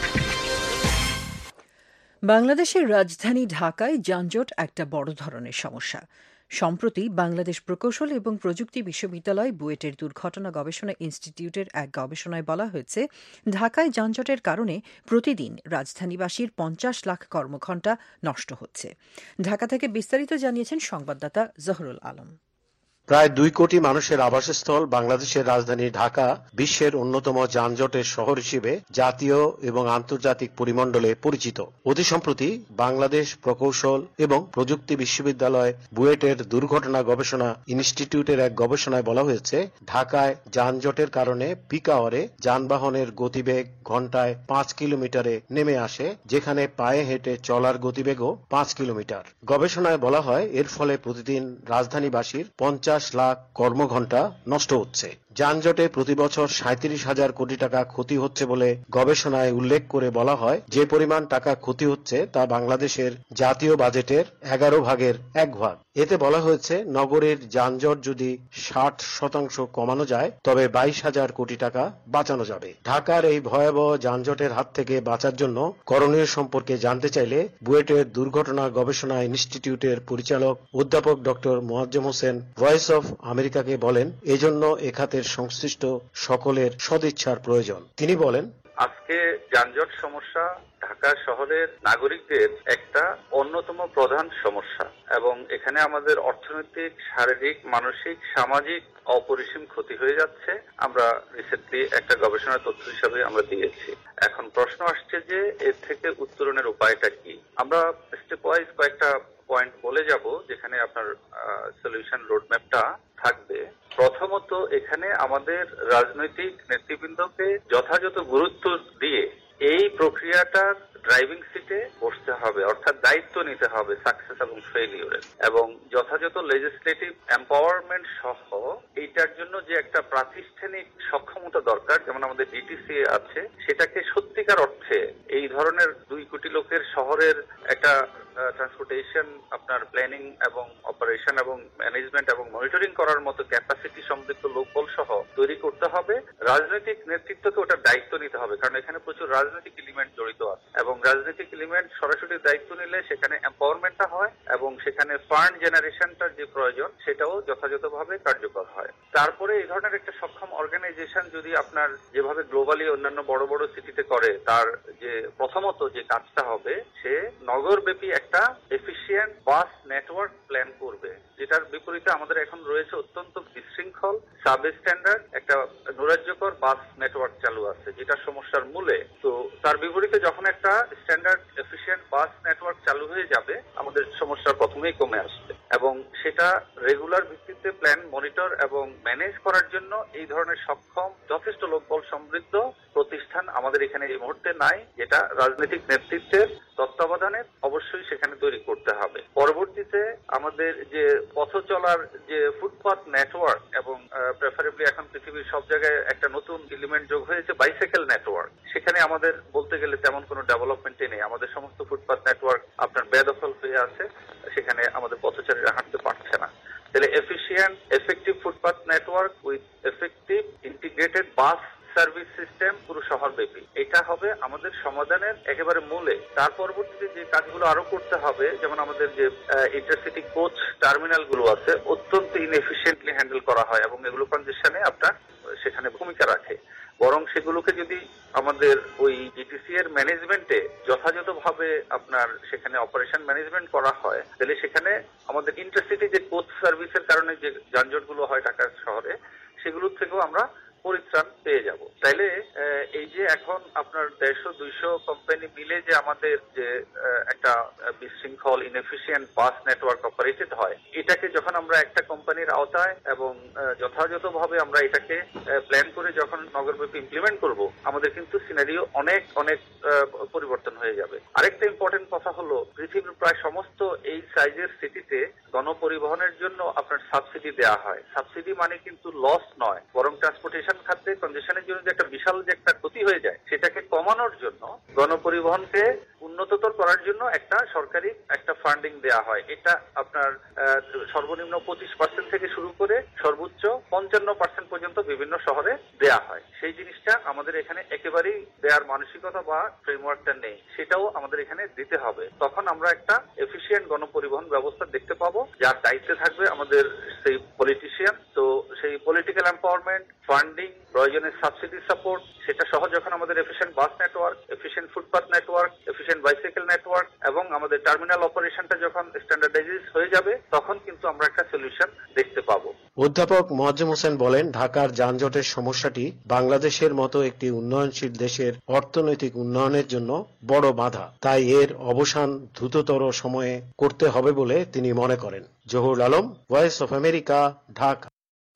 বাংলাদেশের রাজধানী ঢাকায় যানজট একটা বড় ধরনের সমস্যা। সম্প্রতি বাংলাদেশ প্রকৌশল এবং প্রযুক্তি বিশ্ববিদ্যালয় বুয়েটের দুর্ঘটনা গবেষণা ইনস্টিটিউটের এক গবেষণায় বলা হয়েছে, ঢাকায় যানজটের কারণে প্রতিদিন রাজধানীবাসীর 50 লাখ কর্মঘণ্টা নষ্ট হচ্ছে। ঢাকা থেকে বিস্তারিত জানিয়েছেন সংবাদদাতা জহরুল আলম। প্রায় 2 কোটি মানুষের আবাসস্থল বাংলাদেশের রাজধানী ঢাকা বিশ্বের অন্যতম যানজটের শহর হিসেবে জাতীয় এবং আন্তর্জাতিক পরিমণ্ডলে পরিচিত। অতি সম্প্রতি বাংলাদেশ প্রকৌশল এবং প্রযুক্তি বিশ্ববিদ্যালয় বুয়েটের দুর্ঘটনা গবেষণা ইনস্টিটিউটের এক গবেষণায় বলা হয়েছে, ঢাকায় যানজটের কারণে পিক আওয়ারে যানবাহনের গতিবেগ ঘন্টায় 5 কিলোমিটারে নেমে আসে, যেখানে পায়ে হেঁটে চলার গতিবেগও 5 কিলোমিটার। গবেষণায় বলা হয়, এর ফলে প্রতিদিন রাজধানীবাসীর 50 লাখ কর্মঘণ্টা নষ্ট হচ্ছে। যানজটে প্রতি বছর 37,000 কোটি টাকা ক্ষতি হচ্ছে বলে গবেষণায় উল্লেখ করে বলা হয়, যে পরিমাণ টাকা ক্ষতি হচ্ছে তা বাংলাদেশের জাতীয় বাজেটের 11 ভাগের 1 ভাগ। এতে বলা হয়েছে, নগরের যানজট যদি 60% কমানো যায় তবে 22,000 কোটি টাকা বাঁচানো যাবে। ঢাকার এই ভয়াবহ যানজটের হাত থেকে বাঁচার জন্য করণীয় সম্পর্কে জানতে চাইলে বুয়েটের দুর্ঘটনা গবেষণা ইনস্টিটিউটের পরিচালক অধ্যাপক doctor Moazzem Hossain voice of আমেরিকাকে বলেন, এজন্য এ খাতের সংশ্লিষ্ট সকলের সদিচ্ছার প্রয়োজন। তিনি বলেন, আজকে যানজট সমস্যা ঢাকা শহরের নাগরিকদের একটা অন্যতম প্রধান সমস্যা এবং এখানে আমাদের অর্থনৈতিক, শারীরিক, মানসিক, সামাজিক অপরিসীম ক্ষতি হয়ে যাচ্ছে। আমরা রিসেন্টলি একটা গবেষণার তথ্য হিসাবে আমরা দিয়েছি। এখন প্রশ্ন আসছে যে এর থেকে উত্তরণের উপায়টা কি। আমরা স্টেপ ওয়াইজ কয়েকটা পয়েন্ট বলে যাব, যেখানে আপনার সলিউশন রোডম্যাপটা থাকবে। প্রথমত, এখানে আমাদের রাজনৈতিক নেতৃবৃন্দকে যথাযথ গুরুত্ব দিয়ে এই প্রক্রিয়াটার ড্রাইভিং সিটে বসতে হবে, অর্থাৎ দায়িত্ব নিতে হবে সাকসেস এবং ফেইলিউরের, এবং যথাযথ লেজিসলেটিভ এম্পাওয়ারমেন্ট সহ এইটার জন্য যে একটা প্রাতিষ্ঠানিক সক্ষমতা দরকার, যেমন আমাদের ডিটিসি আছে, সেটাকে সত্যিকার অর্থে এই ধরনের 2 কোটি লোকের শহরের একটা ট্রান্সপোর্টেশন, আপনার প্ল্যানিং এবং অপারেশন এবং ম্যানেজমেন্ট এবং মনিটরিং করার মতো ক্যাপাসিটি সমৃদ্ধ লোকবল সহ তৈরি করতে হবে। রাজনৈতিক নেতৃত্বকে ওটা দায়িত্ব নিতে হবে, কারণ এখানে প্রচুর রাজনৈতিক এলিমেন্ট জড়িত আছে এবং রাজনৈতিক এলিমেন্ট সরাসরি দায়িত্ব নিলে সেখানে এম্পাওয়ারমেন্টটা হয় এবং সেখানে ফান্ড জেনারেশনটার যে প্রয়োজন সেটাও যথাযথভাবে কার্যকর হয়। তারপরে এই ধরনের একটা সক্ষম অর্গানাইজেশন যদি আপনার যেভাবে গ্লোবালি অন্যান্য বড় বড় সিটিতে করে, তার যে প্রথমত যে কাজটা হবে, সে নগরব্যাপী একটা এফিশিয়েন্ট বাস নেটওয়ার্ক প্ল্যান করবে, যেটার বিপরীতে আমাদের এখন রয়েছে অত্যন্ত বিশৃঙ্খল, সাব স্ট্যান্ডার্ড একটা নৈরাজ্যকর বাস নেটওয়ার্ক চালু আছে, যেটা সমস্যার মূলে। তো তার বিপরীতে যখন একটা স্ট্যান্ডার্ড এফিশিয়েন্ট বাস নেটওয়ার্ক চালু হয়ে যাবে, আমাদের সমস্যা প্রথমেই কমে আসবে এবং সেটা সেটা রেগুলার ভিত্তিতে প্ল্যান, মনিটর এবং ম্যানেজ করার জন্য এই ধরনের সক্ষম যথেষ্ট লোকবল সমৃদ্ধ প্রতিষ্ঠান আমাদের এখানে এই মুহূর্তে নাই, যেটা রাজনৈতিক নেতৃত্বের তত্ত্বাবধানে অবশ্যই সেখানে তৈরি করতে হবে। পরবর্তীতে আমাদের যে পথ চলার যে ফুটপাথ নেটওয়ার্ক এবং প্রেফারেবলি এখন পৃথিবীর সব জায়গায় একটা নতুন এলিমেন্ট যোগ হয়েছে বাইসাইকেল নেটওয়ার্ক, সেখানে আমাদের বলতে গেলে তেমন কোনো ডেভেলপমেন্টই নেই। আমাদের সমস্ত ফুটপাথ নেটওয়ার্ক আপনার বেদখল হয়ে আছে, সেখানে আমাদের পথচারীরা হাঁটতে পারছে না। তাহলে efficient effective footpath network with effective integrated bus service system পুরো শহরব্যাপী, এটা হবে আমাদের সমাধানের একেবারে মূলে। তার পরবর্তীতে যে কাজগুলো আরো করতে হবে, যেমন আমাদের যে ইন্টারসিটি কোচ টার্মিনাল গুলো আছে অত্যন্ত ইনএফিশিয়েন্টলি হ্যান্ডেল করা হয় এবং এগুলো কনজেশনে আপনার সেখানে ভূমিকা রাখে। বরং সেগুলোকে যদি আমাদের ওই জিটিসি এর ম্যানেজমেন্টে যথাযথভাবে আপনার সেখানে অপারেশন ম্যানেজমেন্ট করা হয়, তাহলে সেখানে আমাদের ইন্টারসিটি যে কোচ সার্ভিসের কারণে যে যানজটগুলো হয় ঢাকা শহরে, সেগুলোর থেকেও আমরা পরিত্রাণ পেয়ে যাব। তাইলে এই যে এখন আপনার 150-200 কোম্পানি মিলে যে আমাদের যে একটা বিশৃঙ্খল ইনএফিশিয়েন্ট বাস নেটওয়ার্ক অপারেটেড হয়, এটাকে যখন আমরা একটা কোম্পানির আওতায় এবং যথাযথভাবে আমরা এটাকে প্ল্যান করে যখন নগরব্যাপী ইমপ্লিমেন্ট করব, আমাদের কিন্তু সিনারিও অনেক অনেক পরিবর্তন হয়ে যাবে। আরেকটা ইম্পর্টেন্ট কথা হলো, পৃথিবীর প্রায় সমস্ত এই সাইজের সিটিতে গণপরিবহনের জন্য আপনার সাবসিডি দেওয়া হয়। সাবসিডি মানে কিন্তু লস নয়, বরং ট্রান্সপোর্টেশন খাতে কনজেশনের জন্য যে একটা বিশাল যে একটা ক্ষতি হয়ে যায়, সেটাকে কমানোর জন্য গণপরিবহনকে উন্নততর করার জন্য একটা সরকারি একটা ফান্ডিং দেওয়া হয়। এটা আপনার সর্বনিম্ন 25% থেকে শুরু করে সর্বোচ্চ 55% পর্যন্ত বিভিন্ন শহরে দেয়া হয়। সেই জিনিসটা আমাদের এখানে একেবারেই দেওয়ার মানসিকতা বা ফ্রেমওয়ার্কটা নেই, সেটাও আমাদের এখানে দিতে হবে। তখন আমরা একটা এফিশিয়েন্ট গণপরিবহন ব্যবস্থা দেখতে পাবো, যার দায়িত্বে থাকবে আমাদের সেই পলিটিশিয়ান। তো সেই পলিটিক্যাল এম্পাওয়ারমেন্ট, ফান্ডিং, প্রয়োজনে সাবসিডি সাপোর্ট, সেটা সহ যখন আমাদের efficient bus network, efficient footpath network, efficient bicycle network এবং আমাদের টার্মিনাল অপারেশনটা যখন স্ট্যান্ডার্ডাইজ হয়ে যাবে, তখন কিন্তু আমরা একটা সলিউশন দেখতে পাবো। অধ্যাপক মোয়াজ্জেম হোসেন বলেন, ঢাকার যানজটের সমস্যাটি বাংলাদেশের মতো একটি উন্নয়নশীল দেশের অর্থনৈতিক উন্নয়নের জন্য বড় বাধা। তাই এর অবসান দ্রুততর সময়ে করতে হবে বলে তিনি মনে করেন। Zahurul Alam, voice of America, Dhaka.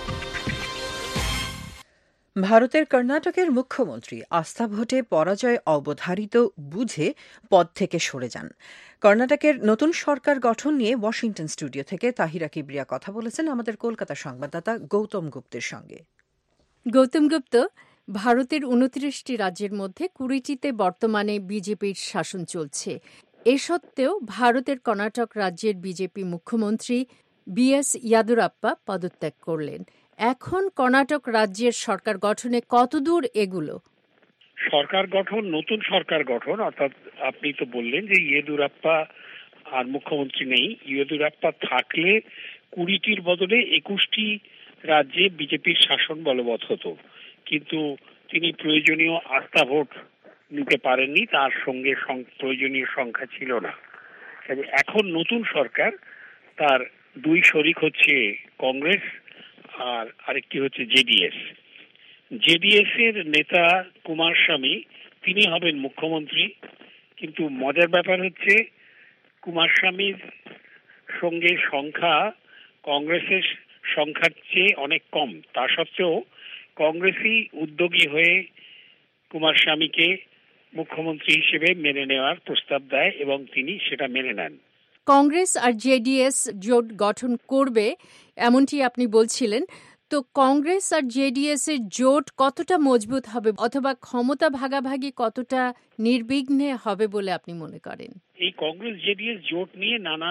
ভারতের কর্ণাটকের মুখ্যমন্ত্রী আস্থা ভোটে পরাজয় অবধারিত বুঝে পদ থেকে সরে যান। কর্ণাটকের নতুন সরকার গঠন নিয়ে ওয়াশিংটন স্টুডিও থেকে তাহিরা কিবরিয়া কথা বলেছেন আমাদের কলকাতা সংবাদদাতা গৌতম গুপ্তের সঙ্গে। গৌতম গুপ্ত, ভারতের 29টি রাজ্যের মধ্যে 20টিতে বর্তমানে বিজেপির শাসন চলছে। এ সত্ত্বেও ভারতের কর্ণাটক রাজ্যের বিজেপি মুখ্যমন্ত্রী বিএস ইয়াদুরাপ্পা পদত্যাগ করলেন। এখন কর্ণাটক রাজ্যের সরকার গঠনে কতদূর এগুলো? সরকার গঠন, নতুন সরকার গঠন, অর্থাৎ আপনি তো বললেন যে ইয়েদুরাপ্পা আর মুখ্যমন্ত্রী নেই। ইয়েদুরাপ্পা থাকলে 20টির বদলে 21টি রাজ্যে বিজেপির শাসন বলবৎ হতো, কিন্তু তিনি প্রয়োজনীয় আস্থা ভোট নিতে পারেননি, তার সঙ্গে প্রয়োজনীয় সংখ্যা ছিল না। এখন নতুন সরকার, তার দুই শরিক হচ্ছে কংগ্রেস আর আরেকটি হচ্ছে জেডিএস। জেডিএস এর নেতা কুমারস্বামী, তিনি হবেন মুখ্যমন্ত্রী। কিন্তু মজার ব্যাপার হচ্ছে, কুমারস্বামীর সঙ্গে সংখ্যা কংগ্রেসের সংখ্যার চেয়ে অনেক কম। তা সত্ত্বেও কংগ্রেসই উদ্যোগী হয়ে কুমারস্বামীকে মুখ্যমন্ত্রী হিসেবে মেনে নেওয়ার প্রস্তাব দেয় এবং তিনি সেটা মেনে নেন। কংগ্রেস আর জেডিএস জোট গঠন করবে এমনটি আপনি বলছিলেন। তো কংগ্রেস আর জেডিএস এর জোট কতটা মজবুত হবে অথবা ক্ষমতা ভাগাভাগি কতটা নির্বিঘ্নে হবে বলে আপনি মনে করেন? এই কংগ্রেস জেডিএস জোট নিয়ে নানান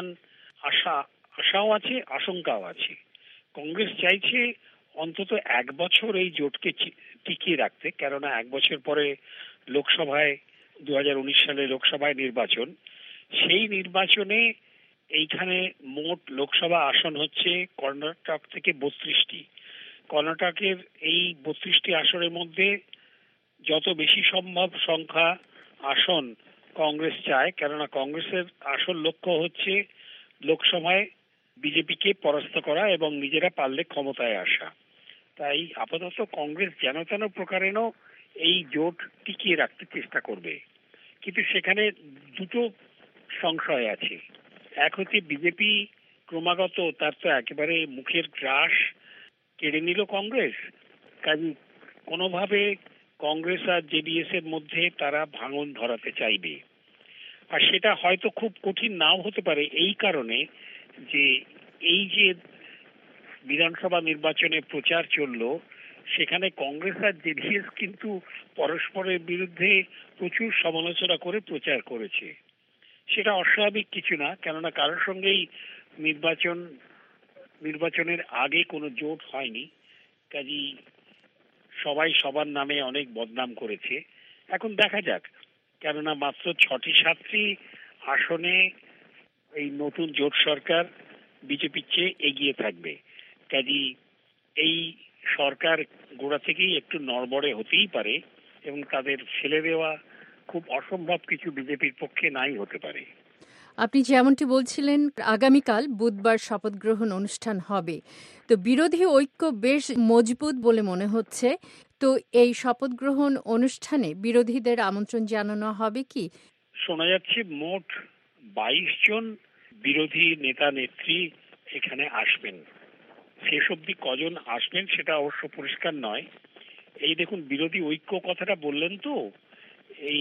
আশাও আছে, আশঙ্কাও আছে। কংগ্রেস চাইছে অন্তত 1 বছর এই জোটকে টিকিয়ে রাখতে, কেননা 1 বছর পরে লোকসভায় 2019 সালে লোকসভায় নির্বাচন। সেই নির্বাচনে এইখানে মোট লোকসভা আসন হচ্ছে কর্ণাটক থেকে 32টি। কর্ণাটকের এই 32টি আসনের মধ্যে যত বেশি সম্ভব সংখ্যা আসন কংগ্রেস চায়, কেননা কংগ্রেসের আসল লক্ষ্য হচ্ছে লোকসভায় বিজেপিকে পরাস্ত করা এবং নিজেরা পারলে ক্ষমতায় আসা। তাই আপাতত কংগ্রেস যেন তেন প্রকারেণ এই জোট টিকিয়ে রাখতে চেষ্টা করবে, কিন্তু সেখানে দুটো সংশয় আছে। এক হচ্ছে বিজেপি ক্রমাগত তার তো একেবারে মুখের গ্রাস কেড়ে নিল কংগ্রেস। কাজে কোনোভাবে কংগ্রেস আর জেডিএস এর মধ্যে তারা ভাঙন ধরাতে চাইবে, আর সেটা হয়তো খুব কঠিন নাও হতে পারে এই কারণে যে এই যে বিধানসভা নির্বাচনে প্রচার চললো সেখানে কংগ্রেস আর জেডিএস কিন্তু পরস্পরের বিরুদ্ধে প্রচুর সমালোচনা করে প্রচার করেছে। সেটা অস্বাভাবিক কিছু না, কেননা কারোর সঙ্গেই নির্বাচনের আগে কোনো জোট হয়নি, কাজেই সবাই সবার নামে অনেক বদনাম করেছে। এখন দেখা যাক, কেননা মাত্র 6-7টি আসনে এই নতুন জোট সরকার বিজেপির চেয়ে এগিয়ে থাকবে। কাজেই এই সরকার গোড়া থেকেই একটু নড়বড়ে হতেই পারে এবং তাদের ফেলে দেওয়া খুব অসম্ভব কিছু বিজেপির পক্ষে নাই হতে পারে। আপনি যেমনটি বলছিলেন, আগামীকাল বুধবার শপথ গ্রহণ অনুষ্ঠান হবে, তো বিরোধী ঐক্য বেশ মজবুত বলে মনে হচ্ছে। তো এই শপথ গ্রহণ অনুষ্ঠানে বিরোধীদের আমন্ত্রণ জানানো হবে কি? শোনা যাচ্ছে মোট 22 জন বিরোধী নেতা নেত্রী এখানে আসবেন। শেষ অবধি কজন আসবেন সেটা অবশ্য পরিষ্কার নয়। এই দেখুন, বিরোধী ঐক্য কথাটা বললেন তো, এই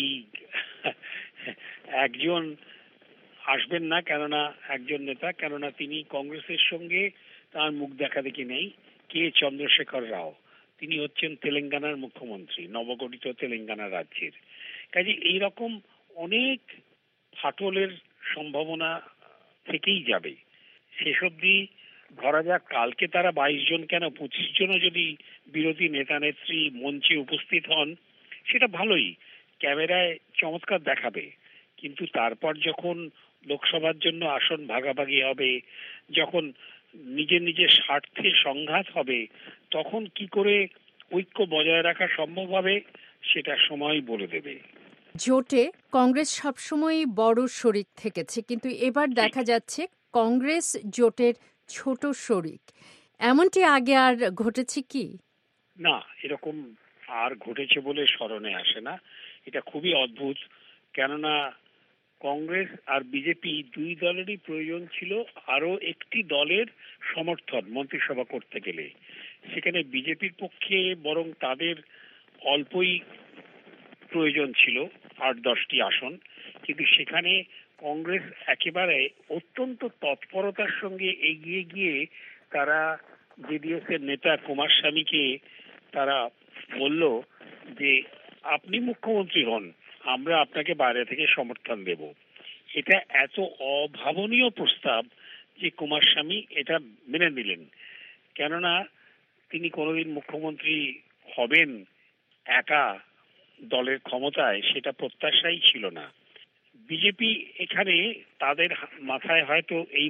একজন আসবেন না, কেননা একজন নেতা, কেননা তিনি কংগ্রেসের সঙ্গে তার মুখ দেখা দেখি নেই, কে চন্দ্রশেখর রাও। তিনি হচ্ছেন তেলেঙ্গানার মুখ্যমন্ত্রী, নবগঠিত তেলেঙ্গানা রাজ্যের। কাজে এইরকম অনেক ফাটলের সম্ভাবনা থেকেই যাবে। শেষ অবধি ধরা যাক কালকে তারা 22 জন কেন 25 জনও যদি বিরোধী নেতা নেত্রী মঞ্চে উপস্থিত হন সেটা ভালোই, ক্যামেরায় চমৎকার দেখাবে। কিন্তু তারপর যখন লোকসভার জন্য আসন ভাগাভাগি হবে, যখন নিজের নিজের স্বার্থে সংঘাত হবে, তখন কি করে ঐক্য বজায় রাখা সম্ভব হবে সেটা সময় বলে দেবে। জোটে কংগ্রেস সবসময়ই বড় শরিক থেকেছে, কিন্তু এবার দেখা যাচ্ছে কংগ্রেস জোটের ছোট শরিক। এমনটি আগে আর ঘটেছে কি? না, এরকম আর ঘটেছে বলে স্মরণে আসে না। এটা খুবই অদ্ভুত, কেননা কংগ্রেস আর বিজেপি দুই দলেরই প্রয়োজন ছিল আরো একটি দলের সমর্থন মন্ত্রিসভা করতে গেলে। সেখানে বিজেপির পক্ষে বরং তাদের অল্পই প্রয়োজন ছিল 8-10টি আসন, কিন্তু সেখানে কংগ্রেস একেবারে অত্যন্ত তৎপরতার সঙ্গে এগিয়ে গিয়ে তারা জেডিএস এর নেতা কুমার স্বামীকে তারা বলল যে আপনি মুখ্যমন্ত্রী হন, আমরা আপনাকে বাইরে থেকে সমর্থন দেব। এটা এত অভাবনীয় প্রস্তাব যে কুমার স্বামী এটা মেনে নিলেন, কেননা তিনি কোনোদিন মুখ্যমন্ত্রী হবেন একা দলের ক্ষমতায় সেটা প্রত্যাশাই ছিল না। বিজেপি এখানে তাদের মাথায় হয়তো এই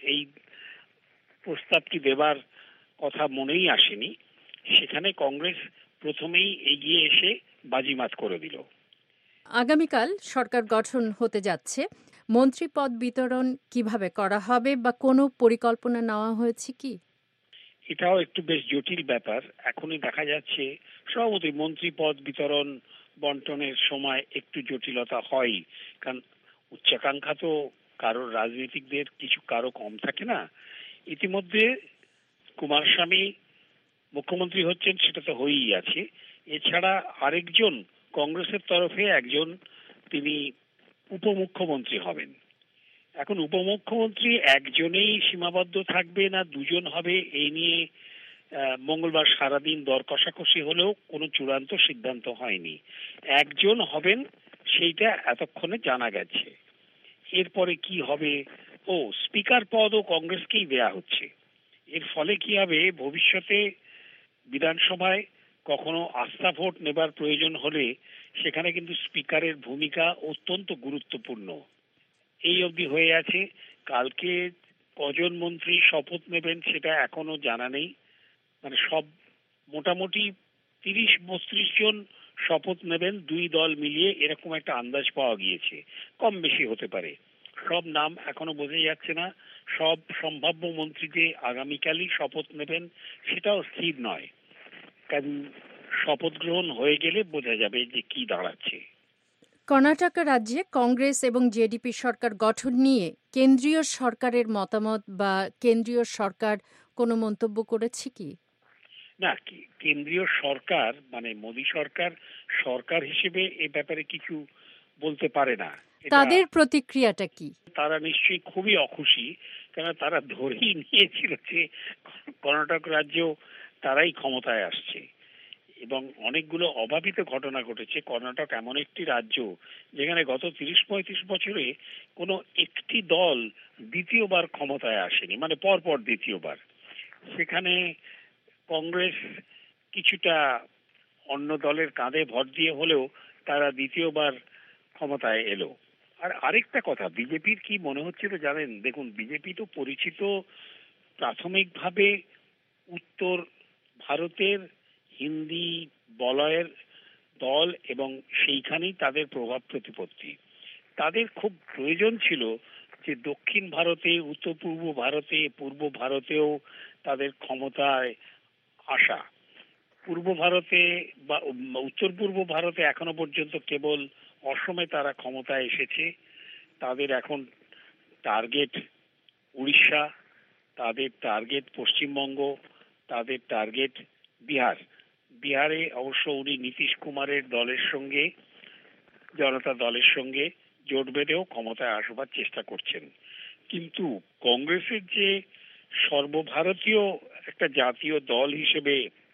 প্রস্তাবটি দেবার কথা মনেই আসেনি। সেখানে কংগ্রেস প্রথমেই এগিয়ে এসে বাজিমাত করে দিল। আগামীকাল সরকার গঠন হতে যাচ্ছে, মন্ত্রী পদ বিতরণ কিভাবে করা হবে বা কোনো পরিকল্পনা নেওয়া হয়েছে কি? এটাও একটু বেশ জটিল ব্যাপার। এখনই দেখা যাচ্ছে সভাপতি মন্ত্রী পদ বিতরণ বন্টনের সময় একটু জটিলতা হয়, কারণ উচ্চাকাঙ্ক্ষা তো কারোর রাজনীতিকদের কারো কম থাকে না। ইতিমধ্যে কুমার স্বামী মুখ্যমন্ত্রী হচ্ছেন সেটা তো হয়েই আছে, এছাড়া আরেকজন কংগ্রেসের তরফে একজন তিনি উপমুখ্যমন্ত্রী হবেন। এখন উপমুখ্যমন্ত্রী একজনেই সীমাবদ্ধ থাকবে না দুজন হবে এই নিয়ে মঙ্গলবার সারাদিন দর কষাকষি হলেও কোনো চূড়ান্ত সিদ্ধান্ত হয়নি। একজন হবেন সেইটা এতক্ষণে জানা গেছে। এরপরে কি হবে? স্পিকার পদও কংগ্রেসকেই দেয়া হচ্ছে। এর ফলে কি হবে, ভবিষ্যতে বিধানসভায় কখনো আস্থা ভোট নেবার প্রয়োজন হলে সেখানে কিন্তু স্পিকারের ভূমিকা অত্যন্ত গুরুত্বপূর্ণ। এই অবধি হয়ে আছে। কালকে কজন মন্ত্রী শপথ নেবেন সেটা এখনো জানা নেই। মানে সব মোটামুটি 30-32 জন শপথ নেবেন দুই দল মিলিয়ে, এরকম একটা আন্দাজ পাওয়া গিয়েছে। কম বেশি হতে পারে, সব নাম এখনো বোঝা যাচ্ছে না। সব সম্ভাব্য মন্ত্রী যে আগামীকালই শপথ নেবেন সেটাও স্থির নয়। কারণ শপথ গ্রহণ হয়ে গেলে বোঝা যাবে যে কি দাঁড়াচ্ছে। কর্ণাটক রাজ্যে কংগ্রেস এবং জেডিপি সরকার গঠন নিয়ে কেন্দ্রীয় সরকারের মতামত বা কেন্দ্রীয় সরকার কোনো মন্তব্য করেছে কি? না, কেন্দ্রীয় সরকার মানে মোদী সরকার সরকার হিসেবে এ ব্যাপারে কিছু বলতে পারে না। তাদের প্রতিক্রিয়াটা কি? তারা নিশ্চয়ই খুবই অখুশি, কেন তারা ধরেই নিয়েছিল যে কর্ণাটক রাজ্য তারাই ক্ষমতায় আসছে এবং অনেকগুলো অভাবিত ঘটনা ঘটেছে। কর্ণাটক এমন একটি রাজ্য যেখানে গত 30-35 বছরে কোনো একটি দল দ্বিতীয়বার ক্ষমতায় আসেনি, মানে পরপর দ্বিতীয়বার। সেখানে কংগ্রেস কিছুটা অন্য দলের কাঁধে ভর দিয়ে হলেও তারা দ্বিতীয়বার ক্ষমতায় এলো। আর আরেকটা কথা, বিজেপির কি মনে হচ্ছিল জানেন? দেখুন, বিজেপি তো পরিচিত প্রাথমিকভাবে উত্তর ভারতের হিন্দি বলয়ের দল এবং সেইখানেই তাদের প্রভাব প্রতিপত্তি। তাদের খুব প্রয়োজন ছিল যে দক্ষিণ ভারতে, উত্তর পূর্ব ভারতে, পূর্ব ভারতেও তাদের ক্ষমতায় আসা। পূর্ব ভারতে বা উত্তর পূর্ব ভারতে এখনো পর্যন্ত কেবল অসমে তারা ক্ষমতায় এসেছে। তাদের এখন টার্গেট উড়িষ্যা, তাদের টার্গেট পশ্চিমবঙ্গ, তাদের টার্গেট বিহার। বিহারে অবশ্য উনি নীতিশ কুমারের দলের সঙ্গে, জনতা দলের সঙ্গে জোট বেঁধেও ক্ষমতায় আসবার চেষ্টা করছেন। কিন্তু কংগ্রেসের যে সর্বভারতীয় একটা জাতীয় দল হিসেবে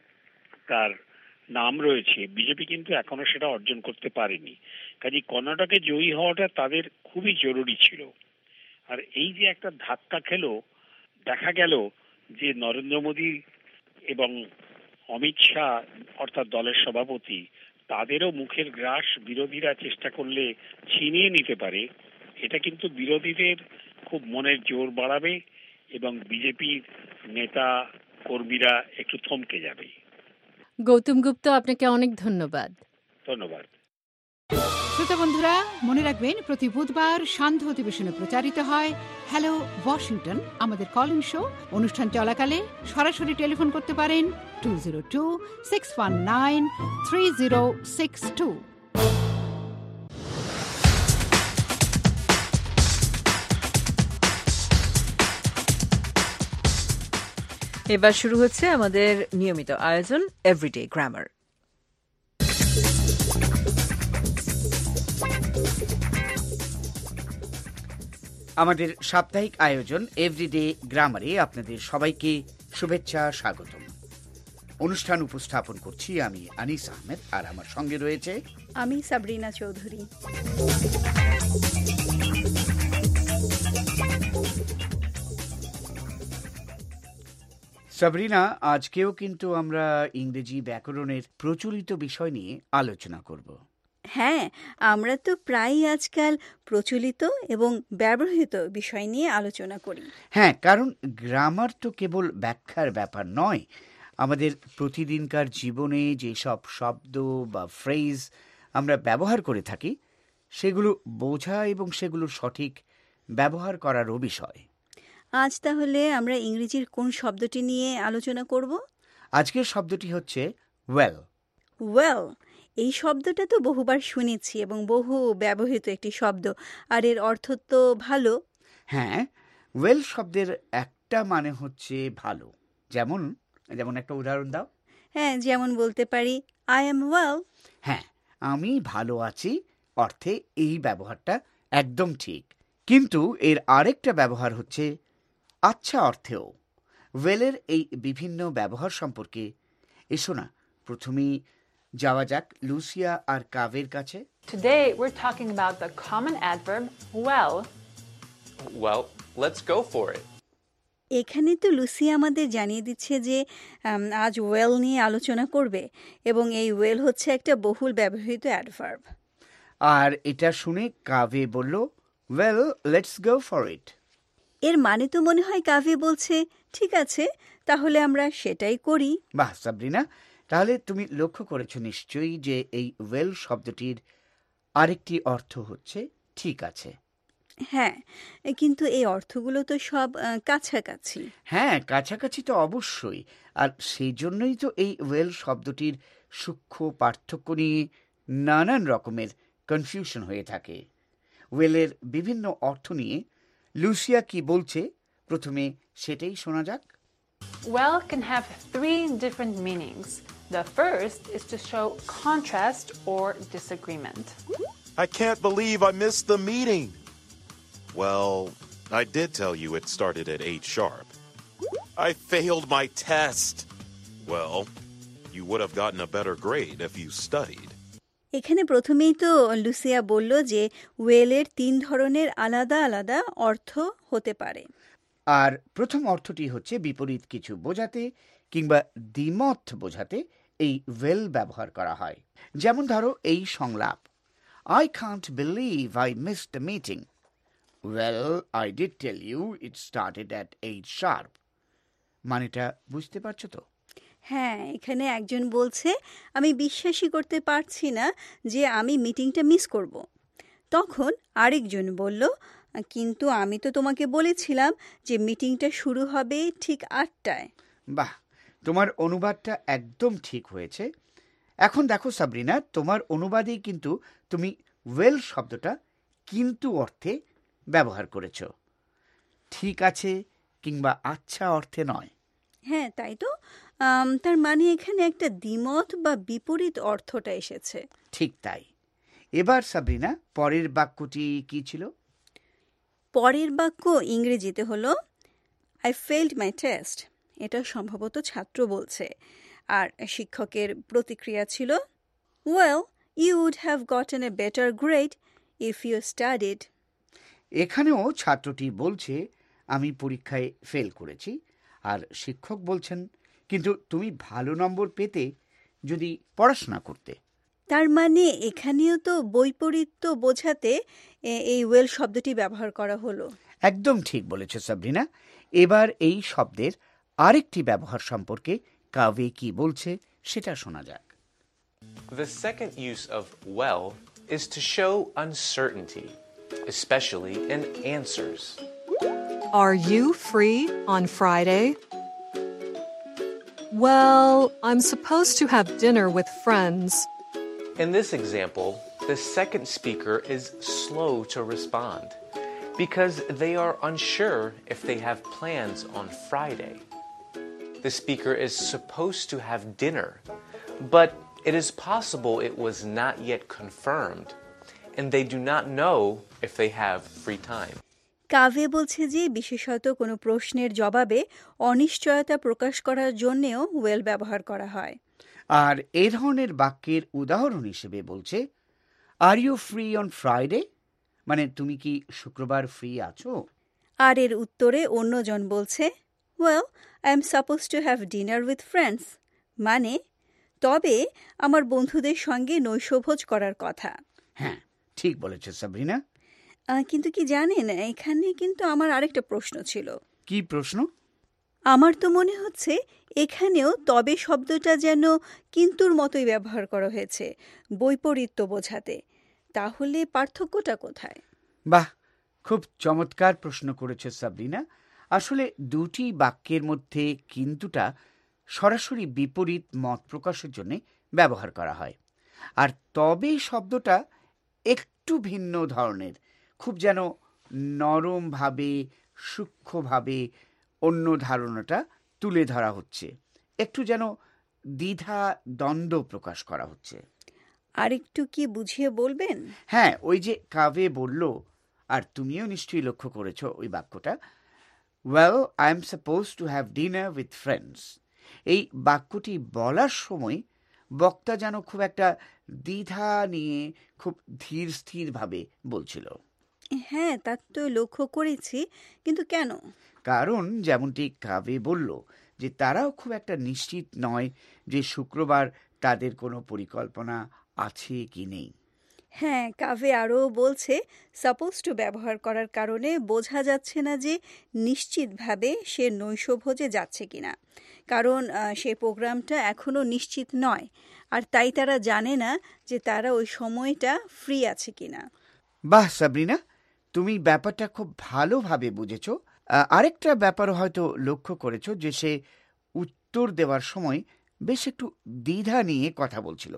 তার নাম রয়েছে, বিজেপি কিন্তু এখনো সেটা অর্জন করতে পারেনি। কাজে কর্ণাটকে জয়ী হওয়াটা তাদের খুবই জরুরি ছিল। আর এই যে একটা ধাক্কা খেলো, দেখা গেল যে নরেন্দ্র মোদী এবং অমিত শাহ অর্থাৎ দলের সভাপতি, তাদেরও মুখের গ্রাস বিরোধীরা চেষ্টা করলে ছিনিয়ে নিতে পারে। এটা কিন্তু বিরোধীদের খুব মনের জোর বাড়াবে এবং বিজেপির নেতা কর্মীরা একটু থমকে যাবে। গৌতম গুপ্ত, আপনাকে অনেক ধন্যবাদ। ধন্যবাদ। শ্রোতা বন্ধুরা, মনে রাখবেন প্রতি বুধবার সান্ধ্য অধিবেশনে প্রচারিত হয় হ্যালো ওয়াশিংটন, আমাদের কল ইন শো। অনুষ্ঠান চলাকালে সরাসরি টেলিফোন করতে পারেন 202-619-3062। এবার শুরু হচ্ছে আমাদের নিয়মিত আয়োজন এভরিডে গ্রামার। আমাদের সাপ্তাহিক আয়োজন এভরিডে গ্রামারে আপনাদের সবাইকে শুভেচ্ছা, স্বাগতম। অনুষ্ঠান উপস্থাপন করছি আমি আনিস আহমেদ, আর আমার সঙ্গে রয়েছে আমি সাবরিনা চৌধুরী। সাবরিনা, আজকেও কিন্তু আমরা ইংরেজি ব্যাকরণের প্রচলিত বিষয় নিয়ে আলোচনা করব। হ্যাঁ, আমরা তো প্রায়ই আজকাল প্রচলিত এবং ব্যবহৃত বিষয় নিয়ে আলোচনা করি। হ্যাঁ, কারণ গ্রামার তো কেবল ব্যাখ্যার ব্যাপার নয়। আমাদের প্রতিদিনকার জীবনে যেসব শব্দ বা ফ্রেজ আমরা ব্যবহার করে থাকি, সেগুলো বোঝা এবং সেগুলোর সঠিক ব্যবহার করারও বিষয়। আজ তাহলে আমরা ইংরেজির কোন শব্দটি নিয়ে আলোচনা করব? আজকের শব্দটি হচ্ছে ওয়েল। ওয়েল, এই শব্দটা তো বহুবার শুনেছি এবং বহু ব্যবহৃত একটি শব্দ, আর এর অর্থ তো ভালো। হ্যাঁ, ওয়েল শব্দের একটা মানে হচ্ছে ভালো। যেমন একটা উদাহরণ দাও। হ্যাঁ, যেমন বলতে পারি আই এম ওয়েল। হ্যাঁ, আমি ভালো আছি অর্থে এই ব্যবহারটা একদম ঠিক। কিন্তু এর আরেকটা ব্যবহার হচ্ছে আচ্ছা অর্থেও। ওয়েলের এই বিভিন্ন ব্যবহার সম্পর্কে এসো না প্রথমেই যাওয়া যাক লুসিয়া আর কাভের কাছে। Today we're talking about the common adverb well. Well, let's go for it. এখানে তো লুসিয়া আমাদের জানিয়ে দিচ্ছে যে আজ ওয়েল নিয়ে আলোচনা করবে, এবং এই ওয়েল হচ্ছে একটা বহুল ব্যবহৃত অ্যাডভার্ব। আর এটা শুনে কাভে বলল, well let's go for it. এর মানে তো মনে হয় কাভে বলছে ঠিক আছে, তাহলে আমরা সেটাই করি। বাহ সাবরিনা, তাহলে তুমি লক্ষ্য করেছো নিশ্চয়ই যে এই ওয়েল শব্দটির আরেকটি অর্থ হচ্ছে ঠিক আছে। হ্যাঁ, কিন্তু এই অর্থগুলো তো সব কাছাকাছি। হ্যাঁ, কাছাকাছি তো অবশ্যই। আর সেই জন্যই তো এই ওয়েল শব্দটির সূক্ষ্ম পার্থক্য নিয়ে নানান রকমের কনফিউশন হয়ে থাকে। ওয়েলের বিভিন্ন অর্থ নিয়ে লুসিয়া কি বলছে প্রথমে সেটাই শোনা যাক। Well can have 3 different meanings. The first is to show contrast or disagreement. I can't believe I missed the meeting. Well, I did tell you it started at 8 sharp. I failed my test. Well, you would have gotten a better grade if you studied. এখানে প্রথমেই তো Lucia বলল যে ওয়েলের 3 ধরনের আলাদা আলাদা অর্থ হতে পারে। আর প্রথম অর্থটি হচ্ছে বিপরীত কিছু বোঝাতে কিংবা দ্বিমত বোঝাতে এই ওয়েল ব্যবহার করা হয়। যেমন ধরো এই সংলাপ, I can't believe I missed the meeting. Well, I did tell you it started at 8 sharp. মানেটা বুঝতে পারছো তো? হ্যাঁ, এখানে একজন বলছে আমি বিশ্বাসই করতে পারছি না যে আমি মিটিংটা মিস করব। তখন আরেকজন বলল, কিন্তু আমি তো তোমাকে বলেছিলাম যে মিটিংটা শুরু হবে ঠিক 8টায়। বাহ, তোমার অনুবাদটা একদম ঠিক হয়েছে। এখন দেখো সাবরিনা, তোমার অনুবাদেই কিন্তু তুমি ওয়েল শব্দটা কিন্তু অর্থে ব্যবহার করেছ, ঠিক আছে কিংবা আচ্ছা অর্থে নয়। হ্যাঁ, তাই তো। তার মানে এখানে একটা দ্বিমত বা বিপরীত অর্থটা এসেছে। ঠিক তাই। এবার সাবরিনা, পরের বাক্যটি কি ছিল? পরের বাক্য ইংরেজিতে হলো আই ফেইলড মাই টেস্ট। এটা সম্ভবত ছাত্র বলছে, আর শিক্ষকের প্রতিক্রিয়া ছিল well you would have gotten a better grade if you studied. এখানেও ছাত্রটি বলছে আমি পরীক্ষায় ফেল করেছি, আর শিক্ষক বলছেন কিন্তু তুমি ভালো নম্বর পেতে যদি পড়াশোনা করতে। তার মানে এখানেও তো বৈপরীত্য বোঝাতে এই ওয়েল শব্দটি ব্যবহার করা হলো। একদম ঠিক বলেছ সাবরিনা। এবার এই শব্দের আরেকটি ব্যবহার সম্পর্কে কাভে কি বলছে সেটা শোনা যাক। The second use of well is to show uncertainty, especially in answers. Are you free on Friday? Well, I'm supposed to have dinner with friends. In this example, the second speaker is slow to respond because they are unsure if they have plans on Friday. The speaker is supposed to have dinner, but it is possible it was not yet confirmed, and they do not know if they have free time. কাভে বলছে যে বিশেষত কোনো প্রশ্নের জবাবে অনিশ্চয়তা প্রকাশ করার জন্যেও well ব্যবহার করা হয়। আর এই ধরনের বাক্যের উদাহরণ হিসেবে বলছে are you free on Friday, মানে তুমি কি শুক্রবার ফ্রি আছো? আর এর উত্তরে অন্যজন বলছে well I am supposed to have dinner with friends, মানে তবে আমার বন্ধুদের সঙ্গে নৈশভোজ করার কথা। হ্যাঁ, ঠিক বলেছ সাবরিনা। কিন্তু কি জানেন, এখানে কিন্তু আমার আরেকটা প্রশ্ন ছিল। কি প্রশ্ন? আমার তো মনে হচ্ছে এখানেও তবে শব্দটা যেন কিন্তুর মতোই ব্যবহার করা হয়েছে বৈপরীত্য বোঝাতে। তাহলে পার্থক্যটা কোথায়? বাহ, খুব চমৎকার প্রশ্ন করেছে সাবরিনা। আসলে দুটি বাক্যের মধ্যে কিন্তুটা সরাসরি বিপরীত মত প্রকাশের জন্য ব্যবহার করা হয়, আর তবে শব্দটা একটু ভিন্ন ধরনের, খুব যেন নরমভাবে সূক্ষ্মভাবে অন্য ধারণাটা তুলে ধরা হচ্ছে, একটু যেন দ্বিধা দ্বন্দ্ব প্রকাশ করা হচ্ছে। আর একটু কি বুঝিয়ে বলবেন? হ্যাঁ, ওই যে কাভে বলল, আর তুমিও নিশ্চয়ই লক্ষ্য করেছো ওই বাক্যটা, well I am supposed to have dinner with friends. এই বাক্যটি বলার সময় বক্তা যেন খুব একটা দ্বিধা নিয়ে খুব ধীর স্থিরভাবে বলছিল। হ্যাঁ, তা তো লক্ষ্য করেছি, কিন্তু কেন? কারণ যেমনটি কাভে বলল যে তারাও খুব একটা নিশ্চিত নয় যে শুক্রবার তাদের কোনো পরিকল্পনা আছে কি নেই। হ্যাঁ, কাভে আরও বলছে সাপোজ টু ব্যবহার করার কারণে বোঝা যাচ্ছে না যে নিশ্চিতভাবে সে নৈশভোজে যাচ্ছে কিনা, কারণ সে প্রোগ্রামটা এখনও নিশ্চিত নয়, আর তাই তারা জানে না যে তারা ওই সময়টা ফ্রি আছে কিনা। বাহ সাবরিনা, তুমি ব্যাপারটা খুব ভালোভাবে বুঝেছ। আরেকটা ব্যাপারও হয়তো লক্ষ্য করেছ যে সে উত্তর দেওয়ার সময় বেশ একটু দ্বিধা নিয়ে কথা বলছিল।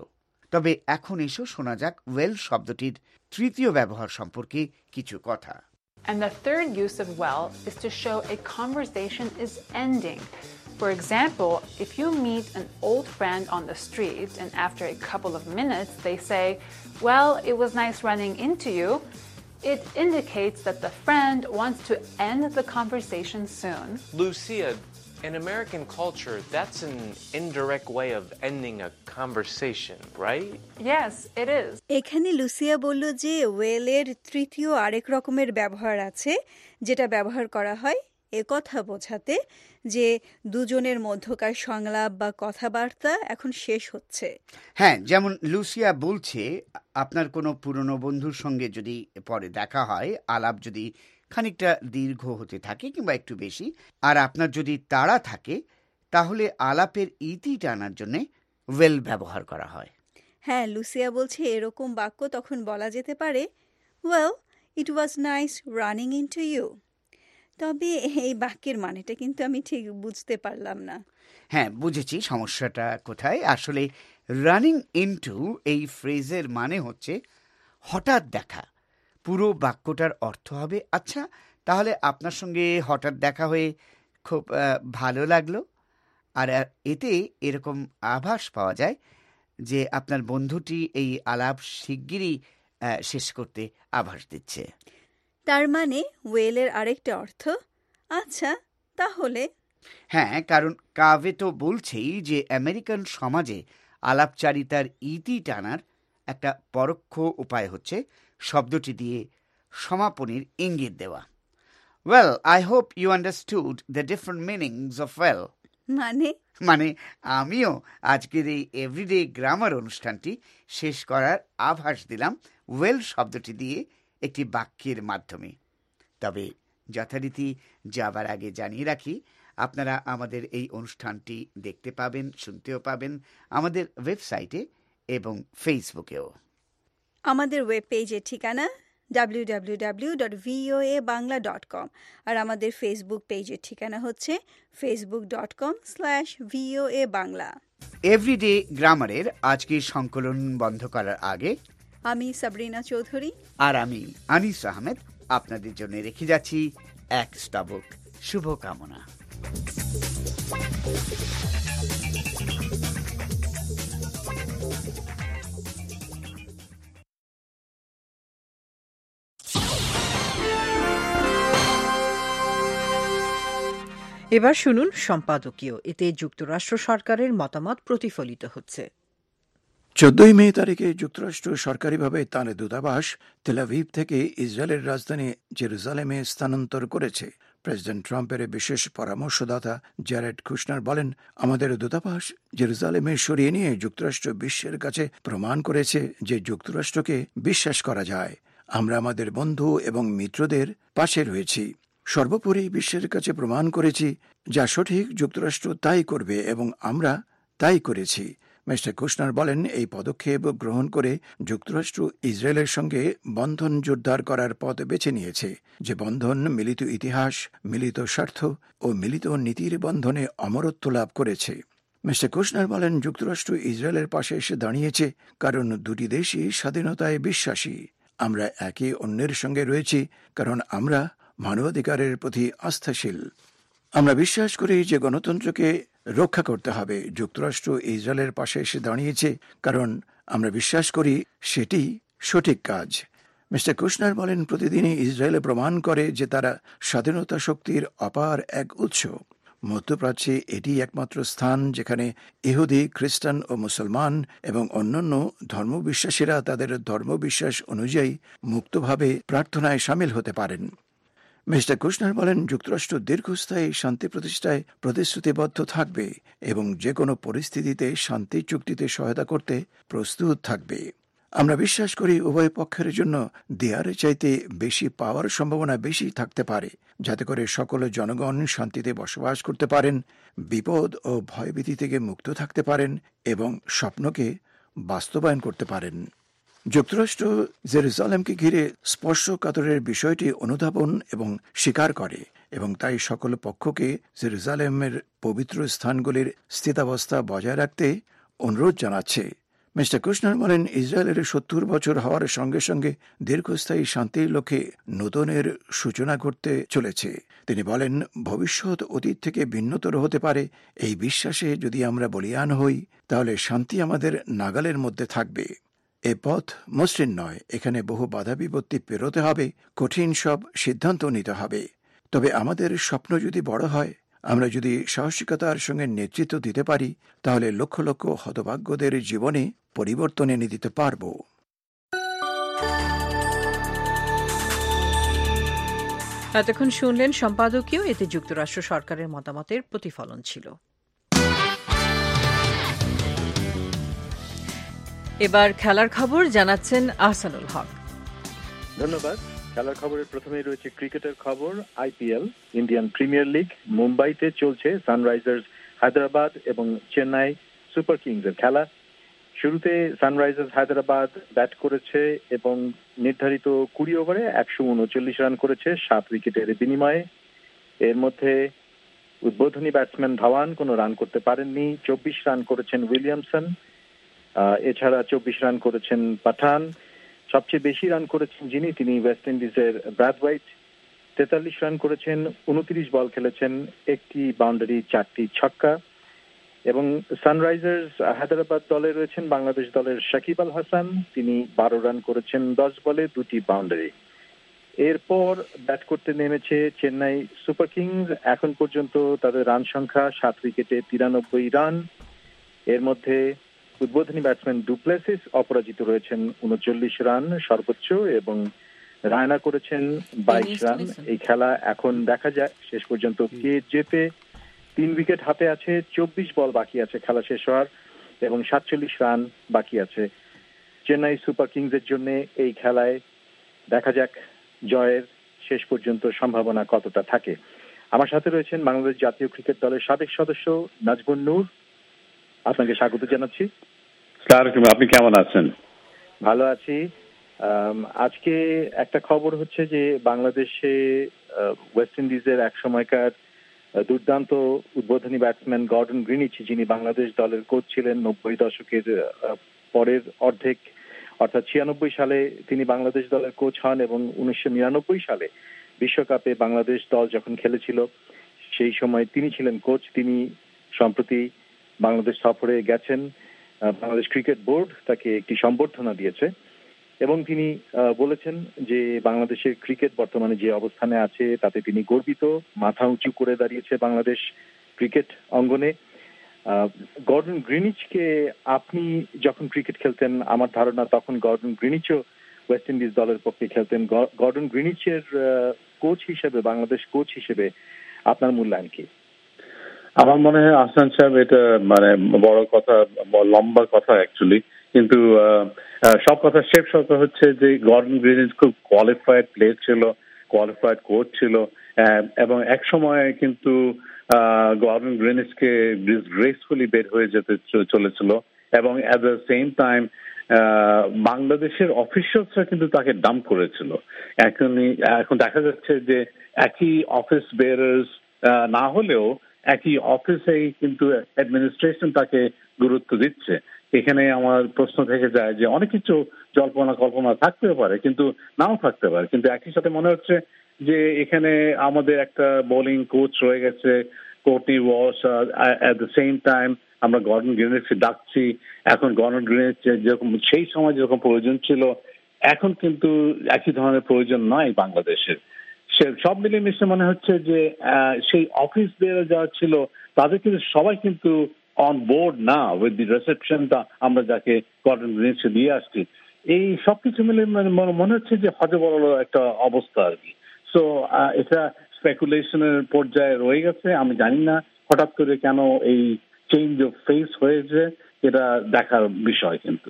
তবে এখন এসো শোনা যাক ওয়েল শব্দটির তৃতীয় ব্যবহার সম্পর্কে কিছু কথা। And the third use of well is to show a conversation is ending. For example, if you meet an old friend on the street and after a couple of minutes they say, "Well, it was nice running into you," it indicates that the friend wants to end the conversation soon. Lucia, in American culture, that's an indirect way of ending a conversation, right? Yes, it is. এখানে Lucia বলল যে ওয়েলের তৃতীয় আরেক রকমের ব্যবহার আছে, যেটা ব্যবহার করা হয় একথা বোঝাতে যে দুজনের মধ্যকার সংলাপ বা কথাবার্তা এখন শেষ হচ্ছে। হ্যাঁ, যেমন লুসিয়া বলছে আপনার কোনো পুরনো বন্ধুর সঙ্গে যদি পরে দেখা হয়, আলাপ যদি খানিকটা দীর্ঘ হতে থাকে কিংবা একটু বেশি, আর আপনার যদি তাড়া থাকে, তাহলে আলাপের ইতি টানার জন্য ওয়েল ব্যবহার করা হয়। হ্যাঁ, লুসিয়া বলছে এরকম বাক্য তখন বলা যেতে পারে, well, it was nice running into you. তবে এই বাক্যের মানেটা কিন্তু আমি ঠিক বুঝতে পারলাম না। হ্যাঁ, বুঝেছি সমস্যাটা কোথায়। আসলে রানিং ইনটু এই ফ্রেজের মানে হচ্ছে হঠাৎ দেখা। পুরো বাক্যটার অর্থ হবে, আচ্ছা তাহলে আপনার সঙ্গে হঠাৎ দেখা হয়ে খুব ভালো লাগলো। আর এতে এরকম আভাস পাওয়া যায় যে আপনার বন্ধুটি এই আলাপ শিগগিরই শেষ করতে আভাস দিচ্ছে। তার মানে ওয়েলের আরেকটা অর্থ আচ্ছা তাহলে। হ্যাঁ, কারণ কাভে তো বলছেই যে আমেরিকান সমাজে আলাপচারিতার ইতি টানার একটা পরোক্ষ উপায় হচ্ছে শব্দটি দিয়ে সমাপনীর ইঙ্গিত দেওয়া। Well, I hope you understood the different meanings of well. মানে আমিও আজকের এই এভরিডে গ্রামার অনুষ্ঠানটি শেষ করার আভাস দিলাম ওয়েল শব্দটি দিয়ে একটি বাক্যের মাধ্যমে। তবে যথারীতি যাবার আগে জানিয়ে রাখি, আপনারা আমাদের এই অনুষ্ঠানটি দেখতে পাবেন, শুনতেও পাবেন আমাদের ওয়েবসাইটে এবং ফেসবুকেও। আমাদের ওয়েব পেজের ঠিকানা www.voabangla.com আর আমাদের ফেসবুক পেজের ঠিকানা হচ্ছে facebook.com/voa bangla। এভরিডে গ্রামারের আজকের সংকলন বন্ধ করার আগে আমি সাবরিনা চৌধুরী আর আমি আনিস আহমেদ আপনাদের জন্য রেখে যাচ্ছি এক স্তবক শুভকামনা। এবার শুনুন সম্পাদকীয়। এতে যুক্তরাষ্ট্র সরকারের মতামত প্রতিফলিত হচ্ছে। 14 মে তারিখে যুক্তরাষ্ট্র সরকারিভাবে তার দূতাবাস তেল আভিভ থেকে ইসরায়েলের রাজধানী জেরুজালেমে স্থানান্তর করেছে। প্রেসিডেন্ট ট্রাম্পের বিশেষ পরামর্শদাতা জ্যারেড কুশনার বলেন, আমাদের দূতাবাস জেরুজালেমে সরিয়ে নিয়ে যুক্তরাষ্ট্র বিশ্বের কাছে প্রমাণ করেছে যে যুক্তরাষ্ট্রকে বিশ্বাস করা যায়। আমরা আমাদের বন্ধু এবং মিত্রদের পাশে রয়েছি। সর্বোপরি বিশ্বের কাছে প্রমাণ করেছি যা সঠিক যুক্তরাষ্ট্র তাই করবে এবং আমরা তাই করেছি। মিস্টার কুশনার বলেন, এই পদক্ষেপ গ্রহণ করে যুক্তরাষ্ট্র ইসরায়েলের সঙ্গে বন্ধন জোরদার করার পথ বেছে নিয়েছে, যে বন্ধন মিলিত ইতিহাস, মিলিত স্বার্থ ও মিলিত নীতির বন্ধনে অমরত্ব লাভ করেছে। মিস্টার কুশনার বলেন, যুক্তরাষ্ট্র ইসরায়েলের পাশে এসে দাঁড়িয়েছে কারণ দুটি দেশই স্বাধীনতায় বিশ্বাসী। আমরা একে অন্যের সঙ্গে রয়েছি কারণ আমরা মানবাধিকারের প্রতি আস্থাশীল। আমরা বিশ্বাস করি যে গণতন্ত্রকে রক্ষা করতে হবে। যুক্তরাষ্ট্র ইসরায়েলের পাশে এসে দাঁড়িয়েছে কারণ আমরা বিশ্বাস করি সেটি সঠিক কাজ। মিস্টার কুশনার বলেন, প্রতিদিনই ইসরায়েলে প্রমাণ করে যে তারা স্বাধীনতা শক্তির অপার এক উৎস। মধ্যপ্রাচ্যে এটি একমাত্র স্থান যেখানে ইহুদি, খ্রিস্টান ও মুসলমান এবং অন্যান্য ধর্মবিশ্বাসীরা তাদের ধর্মবিশ্বাস অনুযায়ী মুক্তভাবে প্রার্থনায় সামিল হতে পারেন। মিস্টার কুশনার বলেন, যুক্তরাষ্ট্র দীর্ঘস্থায়ী শান্তি প্রতিষ্ঠায় প্রতিশ্রুতিবদ্ধ থাকবে এবং যে কোনো পরিস্থিতিতে শান্তি চুক্তিতে সহায়তা করতে প্রস্তুত থাকবে। আমরা বিশ্বাস করি উভয় পক্ষের জন্য দেয়ার চাইতে বেশি পাওয়ার সম্ভাবনা বেশি থাকতে পারে, যাতে করে সকল জনগণ শান্তিতে বসবাস করতে পারেন, বিপদ ও ভয়ভীতি থেকে মুক্ত থাকতে পারেন এবং স্বপ্নকে বাস্তবায়ন করতে পারেন। যুক্তরাষ্ট্র জেরুজালেমকে ঘিরে স্পর্শকাতরের বিষয়টি অনুধাবন এবং স্বীকার করে এবং তাই সকল পক্ষকে জেরুজালেমের পবিত্র স্থানগুলির স্থিতাবস্থা বজায় রাখতে অনুরোধ জানাচ্ছে। মিস্টার কুশনার বলেন, ইসরায়েলের 70 বছর হওয়ার সঙ্গে সঙ্গে দীর্ঘস্থায়ী শান্তির লক্ষ্যে নতুনের সূচনা করতে চলেছে। তিনি বলেন, ভবিষ্যৎ অতীত থেকে ভিন্নতর হতে পারে। এই বিশ্বাসে যদি আমরা বলীয়ান হই, তাহলে শান্তি আমাদের নাগালের মধ্যে থাকবে। এ পথ মসৃণ নয়, এখানে বহু বাধা বিপত্তি পেরোতে হবে, কঠিন সব সিদ্ধান্ত নিতে হবে। তবে আমাদের স্বপ্ন যদি বড় হয়, আমরা যদি সাহসিকতার সঙ্গে নেতৃত্ব দিতে পারি, তাহলে লক্ষ লক্ষ হতভাগ্যদের জীবনে পরিবর্তন এনে দিতে পারব। এতক্ষণ শুনলেন সম্পাদকীয়, এতে যুক্তরাষ্ট্র সরকারের মতামতের প্রতিফলন ছিল। এবার খেলার খবর জানাচ্ছেন আহসানুল হক। ধন্যবাদ। খেলার খবরের প্রথমেই রয়েছে ক্রিকেটের খবর। আইপিএল, ইন্ডিয়ান প্রিমিয়ার লিগ, মুম্বাইতে চলছে সানরাইজার্স হায়দ্রাবাদ এবং চেন্নাই সুপার কিংসের খেলা। শুরুতে সানরাইজার্স হায়দ্রাবাদ ব্যাট করেছে এবং নির্ধারিত 20 ওভারে 139 রান করেছে 7 উইকেটের বিনিময়ে। এর মধ্যে উদ্বোধনী ব্যাটসম্যান ধাওয়ান কোনো রান করতে পারেননি। 24 রান করেছেন উইলিয়ামসন, এছাড়া 24 রান করেছেন পাঠান। সবচেয়ে বেশি রান করেছেন যিনি, তিনি ওয়েস্ট ইন্ডিজের ব্র্যাথওয়াইট। 43 রান করেছেন, 29 বল খেলেছেন, 1টি বাউন্ডারি, 4টি ছক্কা। এবং সানরাইজার্স হায়দ্রাবাদ দলে রয়েছেন বাংলাদেশ দলের সাকিব আল হাসান, তিনি 12 রান করেছেন 10 বলে 2টি বাউন্ডারি। এরপর ব্যাট করতে নেমেছে চেন্নাই সুপার কিংস। এখন পর্যন্ত তাদের রান সংখ্যা 7 উইকেটে 93 রান। এর মধ্যে উদ্বোধনী ব্যাটসম্যান ডুপ্লেসিস অপরাজিত রয়েছেন 39 রান সর্বোচ্চ, এবং রায়না করেছেন 22 রান। এই খেলা এখন দেখা যায় শেষ পর্যন্ত কে জেতে। 3 উইকেট হাতে আছে, 24 বল বাকি আছে খেলা শেষ হওয়ার, এবং 47 রান বাকি আছে চেন্নাই সুপার কিংসের জন্য। এই খেলায় দেখা যাক জয়ের শেষ পর্যন্ত সম্ভাবনা কতটা থাকে। আমার সাথে রয়েছেন বাংলাদেশ জাতীয় ক্রিকেট দলের সাবেক সদস্য নাজমুন নূর। আপনাকে স্বাগত জানাচ্ছি। আপনি কেমন আছেন? ভালো আছি। আজকে একটা খবর হচ্ছে যে বাংলাদেশে ওয়েস্ট ইন্ডিজের এক সময়কার দুর্দান্ত উদ্বোধনী ব্যাটসম্যান গর্ডন গ্রিনিচ, যিনি বাংলাদেশ দলের কোচ ছিলেন 90 দশকের পরের অর্ধেক, অর্থাৎ 96 সালে তিনি বাংলাদেশ দলের কোচ হন, এবং 1999 সালে বিশ্বকাপে বাংলাদেশ দল যখন খেলেছিল সেই সময় তিনি ছিলেন কোচ। তিনি সম্প্রতি বাংলাদেশ সফরে গেছেন। বাংলাদেশ ক্রিকেট বোর্ড তাকে একটি সম্বর্ধনা দিয়েছে এবং তিনি বলেছেন যে বাংলাদেশের ক্রিকেট বর্তমানে যে অবস্থানে আছে তাতে তিনি গর্বিত। মাথা উঁচু করে দাঁড়িয়েছে বাংলাদেশ ক্রিকেট অঙ্গনে। গর্ডন গ্রিনিচকে আপনি যখন ক্রিকেট খেলতেন, আমার ধারণা তখন গর্ডন গ্রিনিচও ওয়েস্ট ইন্ডিজ দলের পক্ষে খেলতেন। গর্ডন গ্রিনিচের কোচ হিসেবে, বাংলাদেশ কোচ হিসেবে আপনার মূল্যায়ন কি? আমার মনে হয় আহসান সাহেব, এটা মানে বড় কথা, লম্বা কথা অ্যাকচুয়ালি, কিন্তু সব কথা শেষ কথা হচ্ছে যে গর্ডন গ্রিনিচ খুব কোয়ালিফাইড প্লেয়ার ছিল, কোয়ালিফাইড কোচ ছিল, এবং এক সময় কিন্তু গর্ডন গ্রিনিচকে ডিসগ্রেসফুলি বের হয়ে যেতে চলেছিল, এবং অ্যাট দ্য সেম টাইম বাংলাদেশের অফিসিয়ালসরা কিন্তু তাকে ডাম্প করেছিল। এখন দেখা যাচ্ছে যে একই অফিস বেয়ারার্স না হলেও একই অফিসেই কিন্তু অ্যাডমিনিস্ট্রেশন তাকে গুরুত্ব দিচ্ছে। এখানে আমার প্রশ্ন থেকে যায় যে অনেক কিছু জল্পনা কল্পনা থাকতেও পারে, কিন্তু নাও থাকতে পারে, কিন্তু একই সাথে মনে হচ্ছে যে এখানে আমাদের একটা বোলিং কোচ রয়ে গেছে, Courtney Walsh. At the same time আমরা গর্ডন গ্রিনিচকে ডাকছি। এখন গর্ডন গ্রিনিচ যেরকম সেই সময় যেরকম প্রয়োজন ছিল, এখন কিন্তু একই ধরনের প্রয়োজন নয় বাংলাদেশের। সব মিলিয়ে মিশে মনে হচ্ছে যে সেই অফিস বেয়ার যারা ছিল তাদের কিন্তু সবাই কিন্তু অন বোর্ড না উইথ দি রিসেপশনটা আমরা যাকে গর্ডন গ্রিনিচকে দিয়ে আসছি। এই সবকিছু মিলে মনে হচ্ছে যে হজবরল একটা অবস্থা আর কি। সো এটা স্পেকুলেশনের পর্যায়ে রয়ে গেছে। আমি জানি না হঠাৎ করে কেন এই চেঞ্জ অফ ফেস হয়েছে, এটা দেখার বিষয়। কিন্তু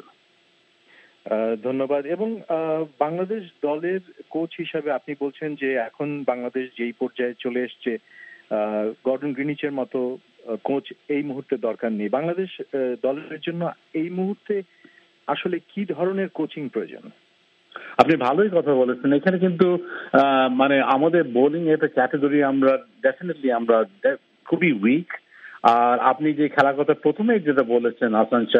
ধন্যবাদ। এবং বাংলাদেশ দলের কোচ হিসাবে আপনি বলছেন যে এখন বাংলাদেশ যেই পর্যায়ে চলে এসছে, গর্ডন গ্রিনিচের মতো কোচ এই মুহূর্তে দরকার নেই। বাংলাদেশ দলের জন্য এই মুহূর্তে আসলে কি ধরনের কোচিং প্রয়োজন? আপনি ভালোই কথা বলেছেন। এখানে কিন্তু মানে আমাদের বোলিং একটা ক্যাটাগরি আমরা ডেফিনেটলি আমরা খুবই উইক। আর আপনি যে খেলার কথা প্রথমেই যেটা বলেছেন আহসান সাহেব,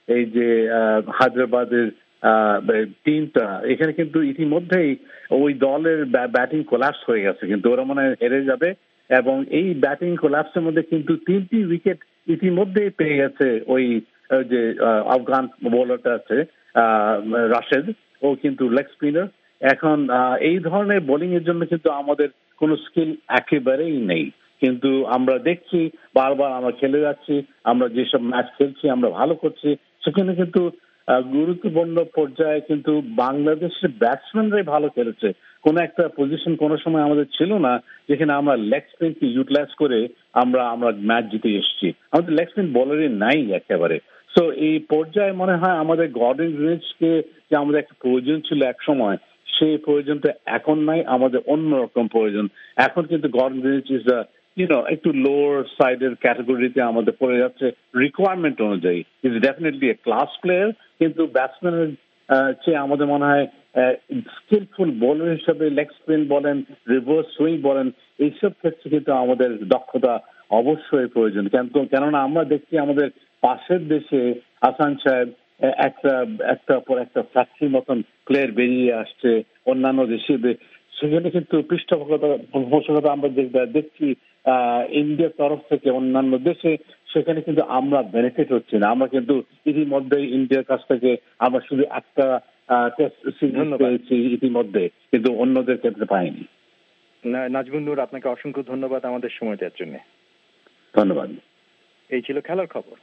এই যে হায়দ্রাবাদের টিমটা, এখানে কিন্তু ইতিমধ্যেই ওই দলের ব্যাটিং কোলাপস হয়ে গেছে, কিন্তু ওরা মনে হয় হেরে যাবে। এবং এই ব্যাটিং কোলাপসের মধ্যে কিন্তু 3টি উইকেট ইতিমধ্যেই পেয়ে গেছে ওই যে আফগান বোলারটা আছে রাশেদ, ও কিন্তু লেগ স্পিনার। এখন এই ধরনের বোলিং এর জন্য কিন্তু আমাদের কোনো স্কিল একেবারেই নেই, কিন্তু আমরা দেখছি বারবার আমরা খেলে যাচ্ছি, আমরা যেসব ম্যাচ খেলছি আমরা ভালো করছি, সেখানে কিন্তু গুরুত্বপূর্ণ পর্যায়ে কিন্তু বাংলাদেশের ব্যাটসম্যানরাই ভালো খেলেছে। কোন একটা পজিশন কোনো সময় আমাদের ছিল না যেখানে আমরা লেগ স্পিনকে ইউটিলাইজ করে আমরা ম্যাচ জিতে এসেছি। আমাদের লেগ স্পিন বোলারই নাই একেবারে। সো এই পর্যায়ে মনে হয় আমাদের গর্ডন গ্রিনিজকে যে আমাদের একটা প্রয়োজন ছিল এক সময়, সেই প্রয়োজনটা এখন নাই, আমাদের অন্যরকম প্রয়োজন। এখন কিন্তু গর্ডন গ্রিনিজ ইজ একটু লোয়ার সাইডের ক্যাটাগরিতে আমাদের পড়ে যাচ্ছে রিকোয়ারমেন্ট অনুযায়ী। Is definitely a class player, কিন্তু ব্যাটসম্যানের চেয়ে আমাদের মনে হয় স্কিলফুল বোলার হিসেবে লেগ স্পিন বলেন, রিভার্স সুইং বলেন, এইসব ক্ষেত্রে কিন্তু আমাদের দক্ষতা অবশ্যই প্রয়োজন। কেননা আমরা দেখছি আমাদের পাশের দেশে হাসান সাহেব একটা পর একটা ফ্যাক্টরি মতন প্লেয়ার বেরিয়ে আসছে অন্যান্য দেশে, সেখানে কিন্তু পৃষ্ঠপোষকতা আমরা দেখছি ইন্ডিয়ার তরফ থেকে অন্যান্য দেশে, সেখানে কিন্তু আমরা বেনিফিট হচ্ছি না। আমরা কিন্তু ইতিমধ্যে ইন্ডিয়ার কাছ থেকে আমরা শুধু একটা টেস্ট সিরিজ পেয়েছি ইতিমধ্যে, কিন্তু অন্যদের ক্ষেত্রে পাইনি। নাজমুন নূর, আপনাকে অসংখ্য ধন্যবাদ আমাদের সময় দেওয়ার জন্য। ধন্যবাদ। এই ছিল খেলার খবর।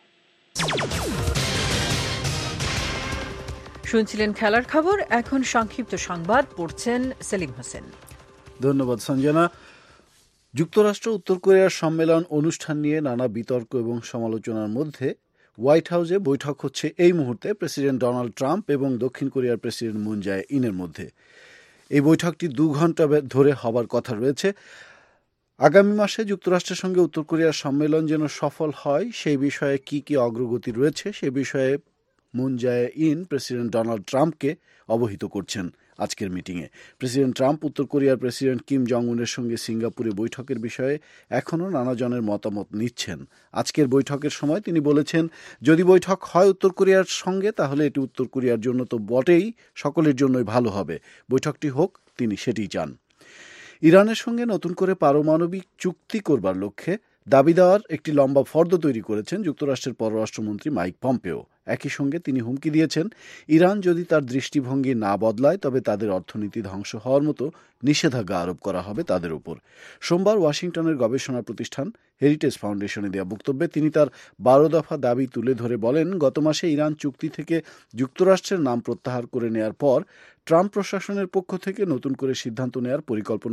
শুনছিলেন খেলার খবর। এখন সংক্ষিপ্ত সংবাদ পড়ছেন সেলিম হোসেন। ধন্যবাদ সঞ্জনা। যুক্তরাষ্ট্র উত্তর কোরিয়ার সম্মেলন অনুষ্ঠান নিয়ে নানা বিতর্ক এবং সমালোচনার মধ্যে হোয়াইট হাউসে বৈঠক হচ্ছে এই মুহূর্তে প্রেসিডেন্ট ডোনাল্ড ট্রাম্প এবং দক্ষিণ কোরিয়ার প্রেসিডেন্ট মুন জায়ে ইনের মধ্যে। এই বৈঠকটি 2 ঘন্টা ধরে হবার কথা রয়েছে। আগামী মাসে যুক্তরাষ্ট্রের সঙ্গে উত্তর কোরিয়ার সম্মেলন যেন সফল হয় সেই বিষয়ে কি কি অগ্রগতি রয়েছে সে বিষয়ে Moon Jae In president Donald ট্রাম্পকে অবহিত করছেন আজকের মিটিংয়ে। প্রেসিডেন্ট ট্রাম্প উত্তর কোরিয়ার প্রেসিডেন্ট কিম জং উনের সঙ্গে সিঙ্গাপুরে বৈঠকের বিষয়ে এখনও নানা জনের মতামত নিচ্ছেন। আজকের বৈঠকের সময় তিনি বলেছেন, যদি বৈঠক হয় উত্তর কোরিয়ার সঙ্গে তাহলে এটি উত্তর কোরিয়ার জন্য তো বটেই, সকলের জন্যই ভালো হবে। বৈঠকটি হোক, তিনি সেটিই চান। ইরানের সঙ্গে নতুন করে পারমাণবিক চুক্তি করবার লক্ষ্যে দাবি দেওয়ার একটি লম্বা ফর্দ তৈরি করেছেন যুক্তরাষ্ট্রের পররাষ্ট্রমন্ত্রী মাইক পম্পেও। একই সঙ্গে তিনি হুমকি দিয়েছেন, ইরান যদি তার দৃষ্টিভঙ্গি না বদলায় তবে তাদের অর্থনীতি ধ্বংস হওয়ার মতো নিষেধাজ্ঞা আরোপ করা হবে তাদের উপর। সোমবার ওয়াশিংটনের গবেষণা প্রতিষ্ঠান হেরিটেজ ফাউন্ডেশনে দেওয়া বক্তব্যে তিনি তার 12 দফা দাবি তুলে ধরে বলেন, গত মাসে ইরান চুক্তি থেকে যুক্তরাষ্ট্রের নাম প্রত্যাহার করে নেয়ার পর ট্রাম্প প্রশাসনের পক্ষ থেকে নতুন করে সিদ্ধান্ত নেয়ার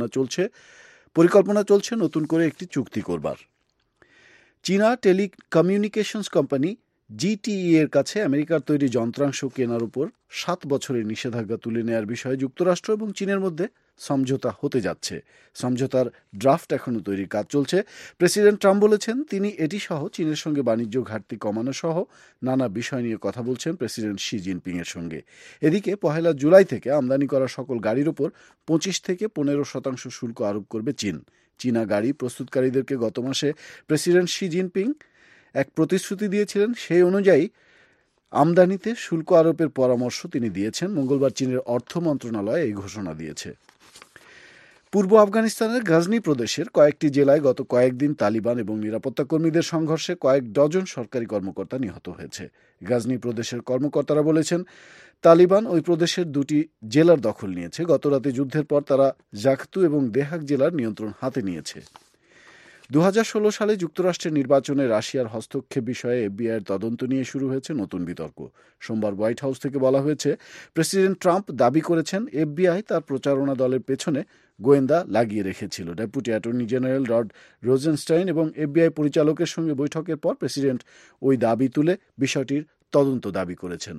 পরিকল্পনা চলছে নতুন করে একটি চুক্তি করবার। চীনা টেলিকমিউনিকেশনস কোম্পানি জিটিই এর কাছে আমেরিকার তৈরি যন্ত্রাংশ কেনার উপর 7 বছরের নিষেধাজ্ঞা তুলে নেয়ার বিষয়ে যুক্তরাষ্ট্র এবং চীনের মধ্যে সমঝোতা হতে যাচ্ছে। সমঝোতার ড্রাফট এখনও তৈরির কাজ চলছে। প্রেসিডেন্ট ট্রাম্প বলেছেন, তিনি এটি সহ চীনের সঙ্গে বাণিজ্য ঘাটতি কমানো সহ নানা বিষয় নিয়ে কথা বলছেন প্রেসিডেন্ট শি জিনপিং এর সঙ্গে। এদিকে 1 জুলাই থেকে আমদানি করা সকল গাড়ির উপর 25 থেকে 15% শুল্ক আরোপ করবে চীন। চীনা গাড়ি প্রস্তুতকারীদেরকে গত মাসে প্রেসিডেন্ট শি জিনপিং এক প্রতিশ্রুতি দিয়েছিলেন, সেই অনুযায়ী আমদানিতে শুল্ক আরোপের পরামর্শ তিনি দিয়েছেন। মঙ্গলবার চীনের অর্থ মন্ত্রণালয় এই ঘোষণা দিয়েছে। পূর্ব আফগানিস্তানের গাজনি প্রদেশের কয়েকটি জেলায় গত কয়েকদিন তালিবান এবং নিরাপত্তা কর্মীদের সংঘর্ষে কয়েক ডজন সরকারি কর্মকর্তা নিহত হয়েছে। গাজনি প্রদেশের কর্মকর্তারা বলেছেন, তালিবান ওই প্রদেশের 2টি জেলার দখল নিয়েছে। গতরাতে যুদ্ধের পর তারা জাখতু এবং দেহাক জেলার নিয়ন্ত্রণ হাতে নিয়েছে। 2016 সালে যুক্তরাষ্ট্রের নির্বাচনে রাশিয়ার হস্তক্ষেপ বিষয়ে এফবিআইয়ের তদন্ত নিয়ে শুরু হয়েছে নতুন বিতর্ক। সোমবার হোয়াইট হাউস থেকে বলা হয়েছে, প্রেসিডেন্ট ট্রাম্প দাবি করেছেন এফবিআই তার প্রচারণা দলের পেছনে গোয়েন্দা লাগিয়ে রেখেছিল। Deputy attorney general Rod Rosenstein এবং এফবিআই পরিচালকের সঙ্গে বৈঠকের পর প্রেসিডেন্ট ওই দাবি তুলে বিষয়টির তদন্ত দাবি করেছেন।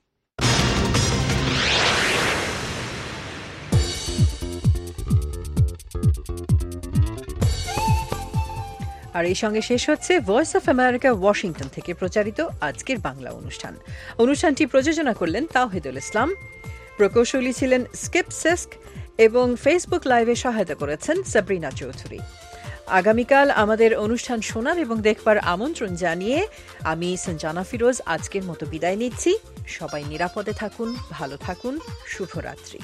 আর এই সঙ্গে শেষ হচ্ছে ভয়েস অফ আমেরিকা ওয়াশিংটন থেকে প্রচারিত আজকের বাংলা অনুষ্ঠান। অনুষ্ঠানটি প্রযোজনা করলেন তাওহিদুল ইসলাম, প্রকৌশলী ছিলেন স্কিপ সেস্ক এবং ফেসবুক লাইভে সহায়তা করেছেন সাবরিনা চৌধুরী। আগামীকাল আমাদের অনুষ্ঠান শোনার এবং দেখবার আমন্ত্রণ জানিয়ে আমি সঞ্জানা ফিরোজ আজকের মতো বিদায় নিচ্ছি। সবাই নিরাপদে থাকুন, ভালো থাকুন, শুভরাত্রি।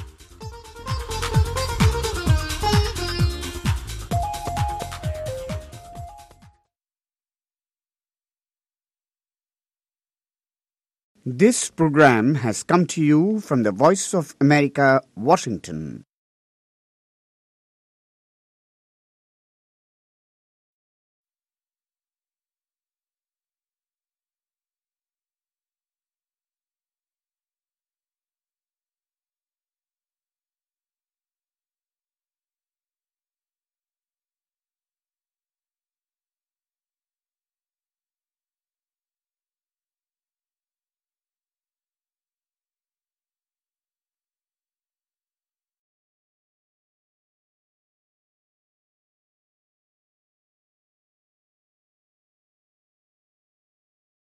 This program has come to you from the Voice of America, Washington.